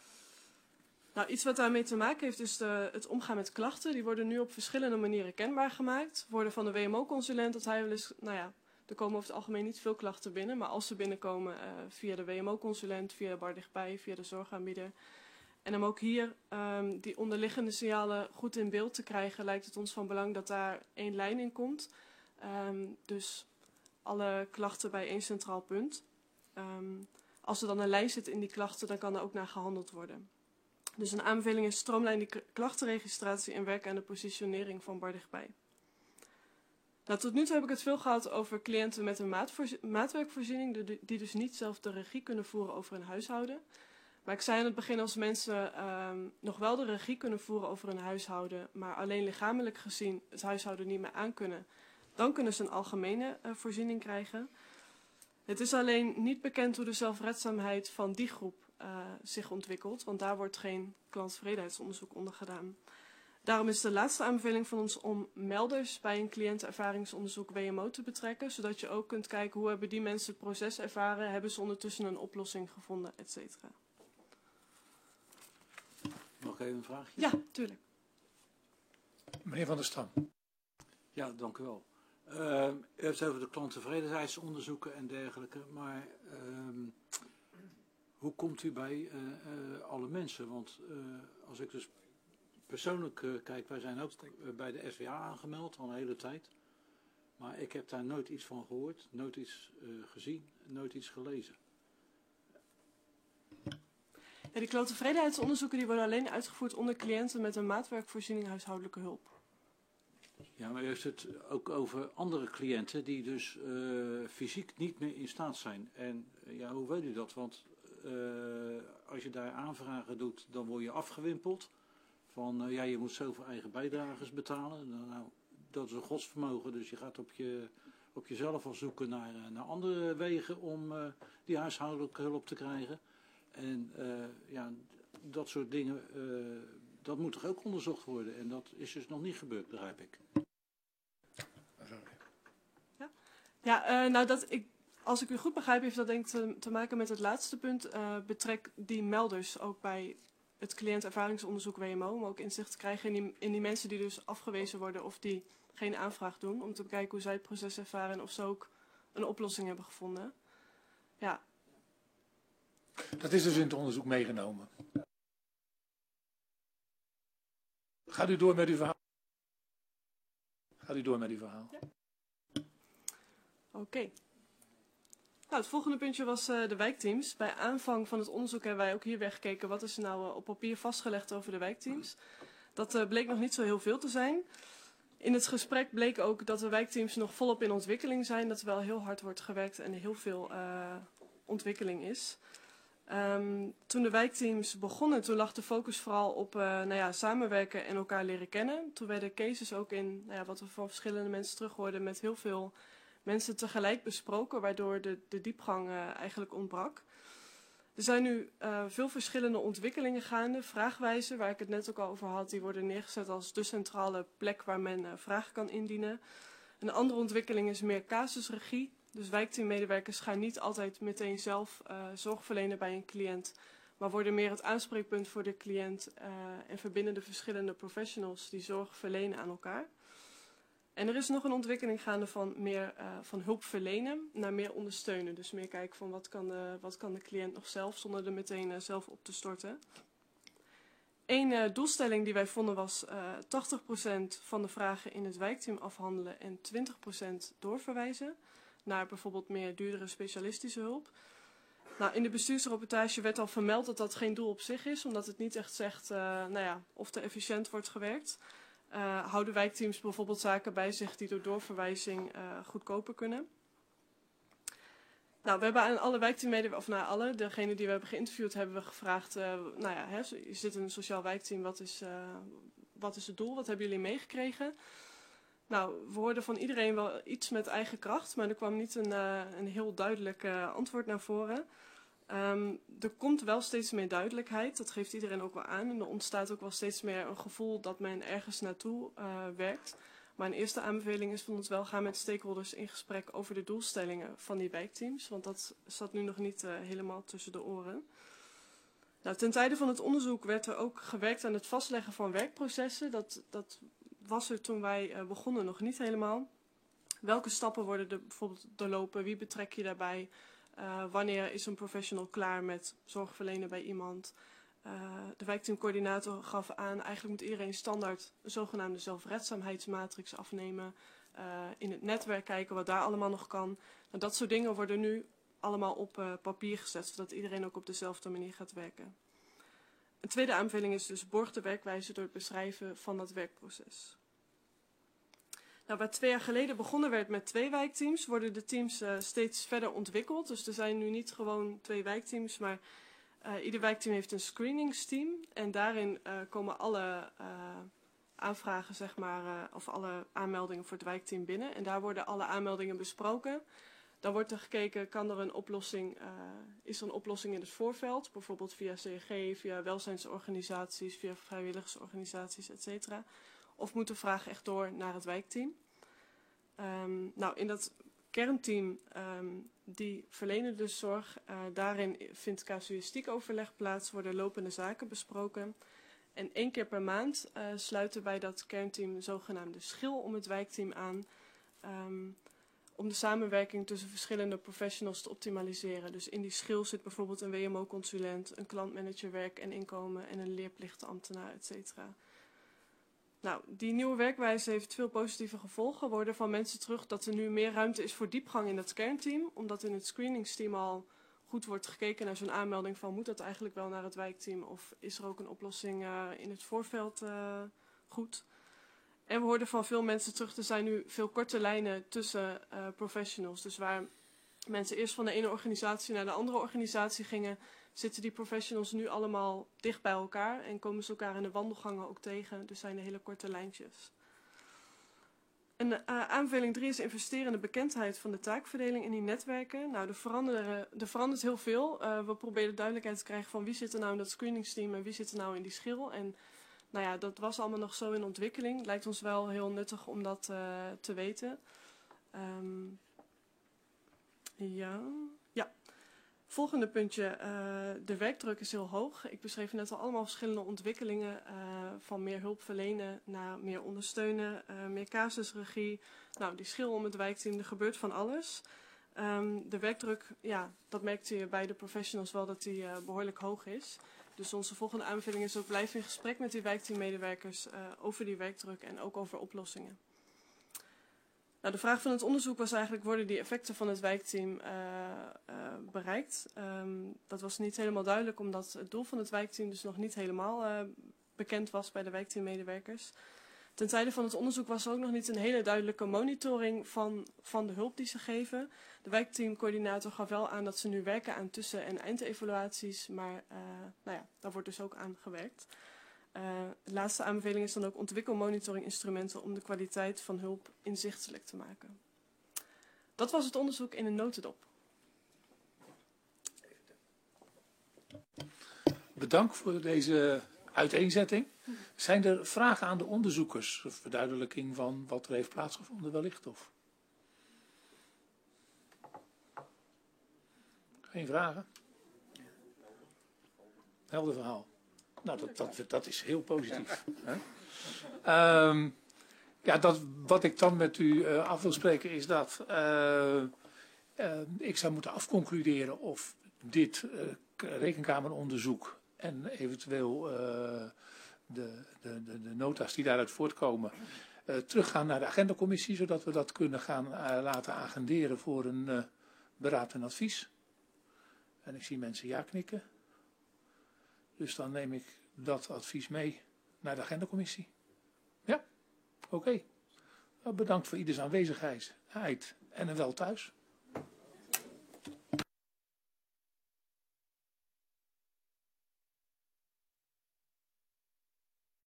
[SPEAKER 11] Nou, iets wat daarmee te maken heeft is de, het omgaan met klachten. Die worden nu op verschillende manieren kenbaar gemaakt. Worden van de W M O-consulent dat hij wel eens, nou ja, er komen over het algemeen niet veel klachten binnen. Maar als ze binnenkomen uh, via de W M O-consulent, via Bar Dichtbij, via de zorgaanbieder. En om ook hier um, die onderliggende signalen goed in beeld te krijgen, lijkt het ons van belang dat daar één lijn in komt. Um, dus alle klachten bij één centraal punt. Um, als er dan een lijn zit in die klachten, dan kan er ook naar gehandeld worden. Dus een aanbeveling is stroomlijn die klachtenregistratie en werken aan de positionering van Bar Dichtbij. Nou, tot nu toe heb ik het veel gehad over cliënten met een maatwerkvoorziening, die dus niet zelf de regie kunnen voeren over hun huishouden. Maar ik zei aan het begin, als mensen um, nog wel de regie kunnen voeren over hun huishouden, maar alleen lichamelijk gezien het huishouden niet meer aankunnen, dan kunnen ze een algemene uh, voorziening krijgen. Het is alleen niet bekend hoe de zelfredzaamheid van die groep uh, zich ontwikkelt, want daar wordt geen klanttevredenheidsonderzoek onder gedaan. Daarom is de laatste aanbeveling van ons om melders bij een cliëntenervaringsonderzoek W M O te betrekken, zodat je ook kunt kijken hoe hebben die mensen het proces ervaren, hebben ze ondertussen een oplossing gevonden, et cetera.
[SPEAKER 5] Mag ik even een vraagje?
[SPEAKER 11] Ja, tuurlijk.
[SPEAKER 1] Meneer Van der Stam.
[SPEAKER 5] Ja, dank u wel. Uh, u hebt het over de klanttevredenheidsonderzoeken en dergelijke, maar uh, hoe komt u bij uh, uh, alle mensen? Want uh, als ik dus persoonlijk uh, kijk, wij zijn ook uh, bij de S W A aangemeld al een hele tijd, maar ik heb daar nooit iets van gehoord, nooit iets uh, gezien, nooit iets gelezen.
[SPEAKER 11] Ja, die klanttevredenheidsonderzoeken die worden alleen uitgevoerd onder cliënten met een maatwerkvoorziening huishoudelijke hulp.
[SPEAKER 5] Ja, maar u heeft het ook over andere cliënten die dus uh, fysiek niet meer in staat zijn. En uh, ja, hoe weet u dat? Want uh, als je daar aanvragen doet, dan word je afgewimpeld. Van uh, ja, je moet zoveel eigen bijdragers betalen. Nou, nou, dat is een godsvermogen, dus je gaat op, je, op jezelf al zoeken naar, uh, naar andere wegen om uh, die huishoudelijke hulp te krijgen. En uh, ja, dat soort dingen, uh, dat moet toch ook onderzocht worden. En dat is dus nog niet gebeurd, begrijp ik.
[SPEAKER 11] Ja, ja uh, nou dat ik, als ik u goed begrijp, heeft dat denk ik te, te maken met het laatste punt. Uh, betrek die melders ook bij het cliëntenervaringsonderzoek W M O, om ook inzicht te krijgen in die, in die mensen die dus afgewezen worden of die geen aanvraag doen. Om te bekijken hoe zij het proces ervaren en of ze ook een oplossing hebben gevonden. Ja.
[SPEAKER 1] Dat is dus in het onderzoek meegenomen. Gaat u door met uw verhaal? Gaat u door met uw verhaal?
[SPEAKER 11] Ja. Oké. Okay. Nou, het volgende puntje was uh, de wijkteams. Bij aanvang van het onderzoek hebben wij ook hier weer gekeken wat is er nou uh, op papier vastgelegd over de wijkteams. Dat uh, bleek nog niet zo heel veel te zijn. In het gesprek bleek ook dat de wijkteams nog volop in ontwikkeling zijn. Dat er wel heel hard wordt gewerkt en er heel veel uh, ontwikkeling is. Um, toen de wijkteams begonnen, toen lag de focus vooral op uh, nou ja, samenwerken en elkaar leren kennen. Toen werden cases ook in, nou ja, wat we van verschillende mensen terughoorden, met heel veel mensen tegelijk besproken, waardoor de, de diepgang uh, eigenlijk ontbrak. Er zijn nu uh, veel verschillende ontwikkelingen gaande. Vraagwijzen, waar ik het net ook al over had, die worden neergezet als de centrale plek waar men uh, vragen kan indienen. Een andere ontwikkeling is meer casusregie. Dus wijkteammedewerkers gaan niet altijd meteen zelf uh, zorg verlenen bij een cliënt, maar worden meer het aanspreekpunt voor de cliënt uh, en verbinden de verschillende professionals die zorg verlenen aan elkaar. En er is nog een ontwikkeling gaande van meer uh, van hulp verlenen naar meer ondersteunen. Dus meer kijken van wat kan de, wat kan de cliënt nog zelf, zonder er meteen uh, zelf op te storten. Eén uh, doelstelling die wij vonden was uh, tachtig procent van de vragen in het wijkteam afhandelen en twintig procent doorverwijzen naar bijvoorbeeld meer duurdere specialistische hulp. Nou, in de bestuursrapportage werd al vermeld dat dat geen doel op zich is, omdat het niet echt zegt uh, nou ja, of er efficiënt wordt gewerkt. Uh, houden wijkteams bijvoorbeeld zaken bij zich die door doorverwijzing uh, goedkoper kunnen. Nou, we hebben aan alle wijkteammedewerkers, of naar alle, degenen die we hebben geïnterviewd, hebben we gevraagd, uh, nou ja, hè, je zit in een sociaal wijkteam, wat is, uh, wat is het doel, wat hebben jullie meegekregen? Nou, we hoorden van iedereen wel iets met eigen kracht, maar er kwam niet een, uh, een heel duidelijk uh, antwoord naar voren. Um, er komt wel steeds meer duidelijkheid, dat geeft iedereen ook wel aan. En er ontstaat ook wel steeds meer een gevoel dat men ergens naartoe uh, werkt. Maar een eerste aanbeveling is van ons wel gaan met stakeholders in gesprek over de doelstellingen van die wijkteams. Want dat zat nu nog niet uh, helemaal tussen de oren. Nou, ten tijde van het onderzoek werd er ook gewerkt aan het vastleggen van werkprocessen. Dat, dat was er toen wij uh, begonnen nog niet helemaal. Welke stappen worden er bijvoorbeeld doorlopen? Wie betrek je daarbij? Uh, wanneer is een professional klaar met zorg verlenen bij iemand? Uh, de wijkteamcoördinator gaf aan, eigenlijk moet iedereen standaard een zogenaamde zelfredzaamheidsmatrix afnemen. Uh, in het netwerk kijken wat daar allemaal nog kan. Nou, dat soort dingen worden nu allemaal op uh, papier gezet, zodat iedereen ook op dezelfde manier gaat werken. Een tweede aanbeveling is dus borg de werkwijze door het beschrijven van dat werkproces. Nou, waar twee jaar geleden begonnen werd met twee wijkteams, worden de teams uh, steeds verder ontwikkeld. Dus er zijn nu niet gewoon twee wijkteams, maar uh, ieder wijkteam heeft een screeningsteam. En daarin uh, komen alle uh, aanvragen, zeg maar, uh, of alle aanmeldingen voor het wijkteam binnen. En daar worden alle aanmeldingen besproken. Dan wordt er gekeken, kan er een oplossing, uh, is er een oplossing in het voorveld, bijvoorbeeld via C G, via welzijnsorganisaties, via vrijwilligersorganisaties, et cetera. Of moet de vraag echt door naar het wijkteam? Um, nou, in dat kernteam, um, die verlenen dus zorg. Uh, daarin vindt casuïstiek overleg plaats, worden lopende zaken besproken. En één keer per maand uh, sluiten bij dat kernteam een zogenaamde schil om het wijkteam aan. Um, om de samenwerking tussen verschillende professionals te optimaliseren. Dus in die schil zit bijvoorbeeld een W M O-consulent, een klantmanager werk en inkomen en een leerplichtenambtenaar, et cetera. Nou, die nieuwe werkwijze heeft veel positieve gevolgen. We horen van mensen terug dat er nu meer ruimte is voor diepgang in het kernteam. Omdat in het screeningsteam al goed wordt gekeken naar zo'n aanmelding van moet dat eigenlijk wel naar het wijkteam of is er ook een oplossing uh, in het voorveld uh, goed. En we hoorden van veel mensen terug, er zijn nu veel korte lijnen tussen uh, professionals. Dus waar mensen eerst van de ene organisatie naar de andere organisatie gingen, zitten die professionals nu allemaal dicht bij elkaar en komen ze elkaar in de wandelgangen ook tegen. Dus zijn er hele korte lijntjes. En uh, aanbeveling drie is investeren in de bekendheid van de taakverdeling in die netwerken. Nou, er, veranderen, er verandert heel veel. Uh, we proberen duidelijkheid te krijgen van wie zit er nou in dat screeningsteam en wie zit er nou in die schil. En nou ja, dat was allemaal nog zo in ontwikkeling. Het lijkt ons wel heel nuttig om dat uh, te weten. Um, ja, ja. Volgende puntje. Uh, de werkdruk is heel hoog. Ik beschreef net al allemaal verschillende ontwikkelingen. Uh, van meer hulp verlenen naar meer ondersteunen. Uh, meer casusregie. Nou, die schil om het wijkteam. Er gebeurt van alles. Um, de werkdruk, ja, dat merkte je bij de professionals wel dat die uh, behoorlijk hoog is. Dus onze volgende aanbeveling is ook blijven in gesprek met die wijkteammedewerkers uh, over die werkdruk en ook over oplossingen. Nou, de vraag van het onderzoek was eigenlijk, worden die effecten van het wijkteam uh, uh, bereikt? Um, dat was niet helemaal duidelijk, omdat het doel van het wijkteam dus nog niet helemaal uh, bekend was bij de wijkteammedewerkers. Ten tijde van het onderzoek was er ook nog niet een hele duidelijke monitoring van, van de hulp die ze geven. De wijkteamcoördinator gaf wel aan dat ze nu werken aan tussen- en eindevaluaties, maar uh, nou ja, daar wordt dus ook aan gewerkt. Uh, de laatste aanbeveling is dan ook ontwikkel monitoringinstrumenten om de kwaliteit van hulp inzichtelijk te maken. Dat was het onderzoek in een notendop.
[SPEAKER 1] Bedankt voor deze uiteenzetting. Zijn er vragen aan de onderzoekers? Of verduidelijking van wat er heeft plaatsgevonden wellicht? Of? Geen vragen? Helder verhaal. Nou, dat, dat, dat is heel positief. Hè? Um, ja, dat, wat ik dan met u uh, af wil spreken is dat uh, uh, ik zou moeten afconcluderen of dit uh, rekenkameronderzoek en eventueel uh, de, de, de, de nota's die daaruit voortkomen uh, teruggaan naar de agendacommissie, zodat we dat kunnen gaan uh, laten agenderen voor een uh, beraad en advies. En ik zie mensen ja knikken. Dus dan neem ik dat advies mee naar de agendacommissie. Ja, oké. Okay. Bedankt voor ieders aanwezigheid en een wel thuis.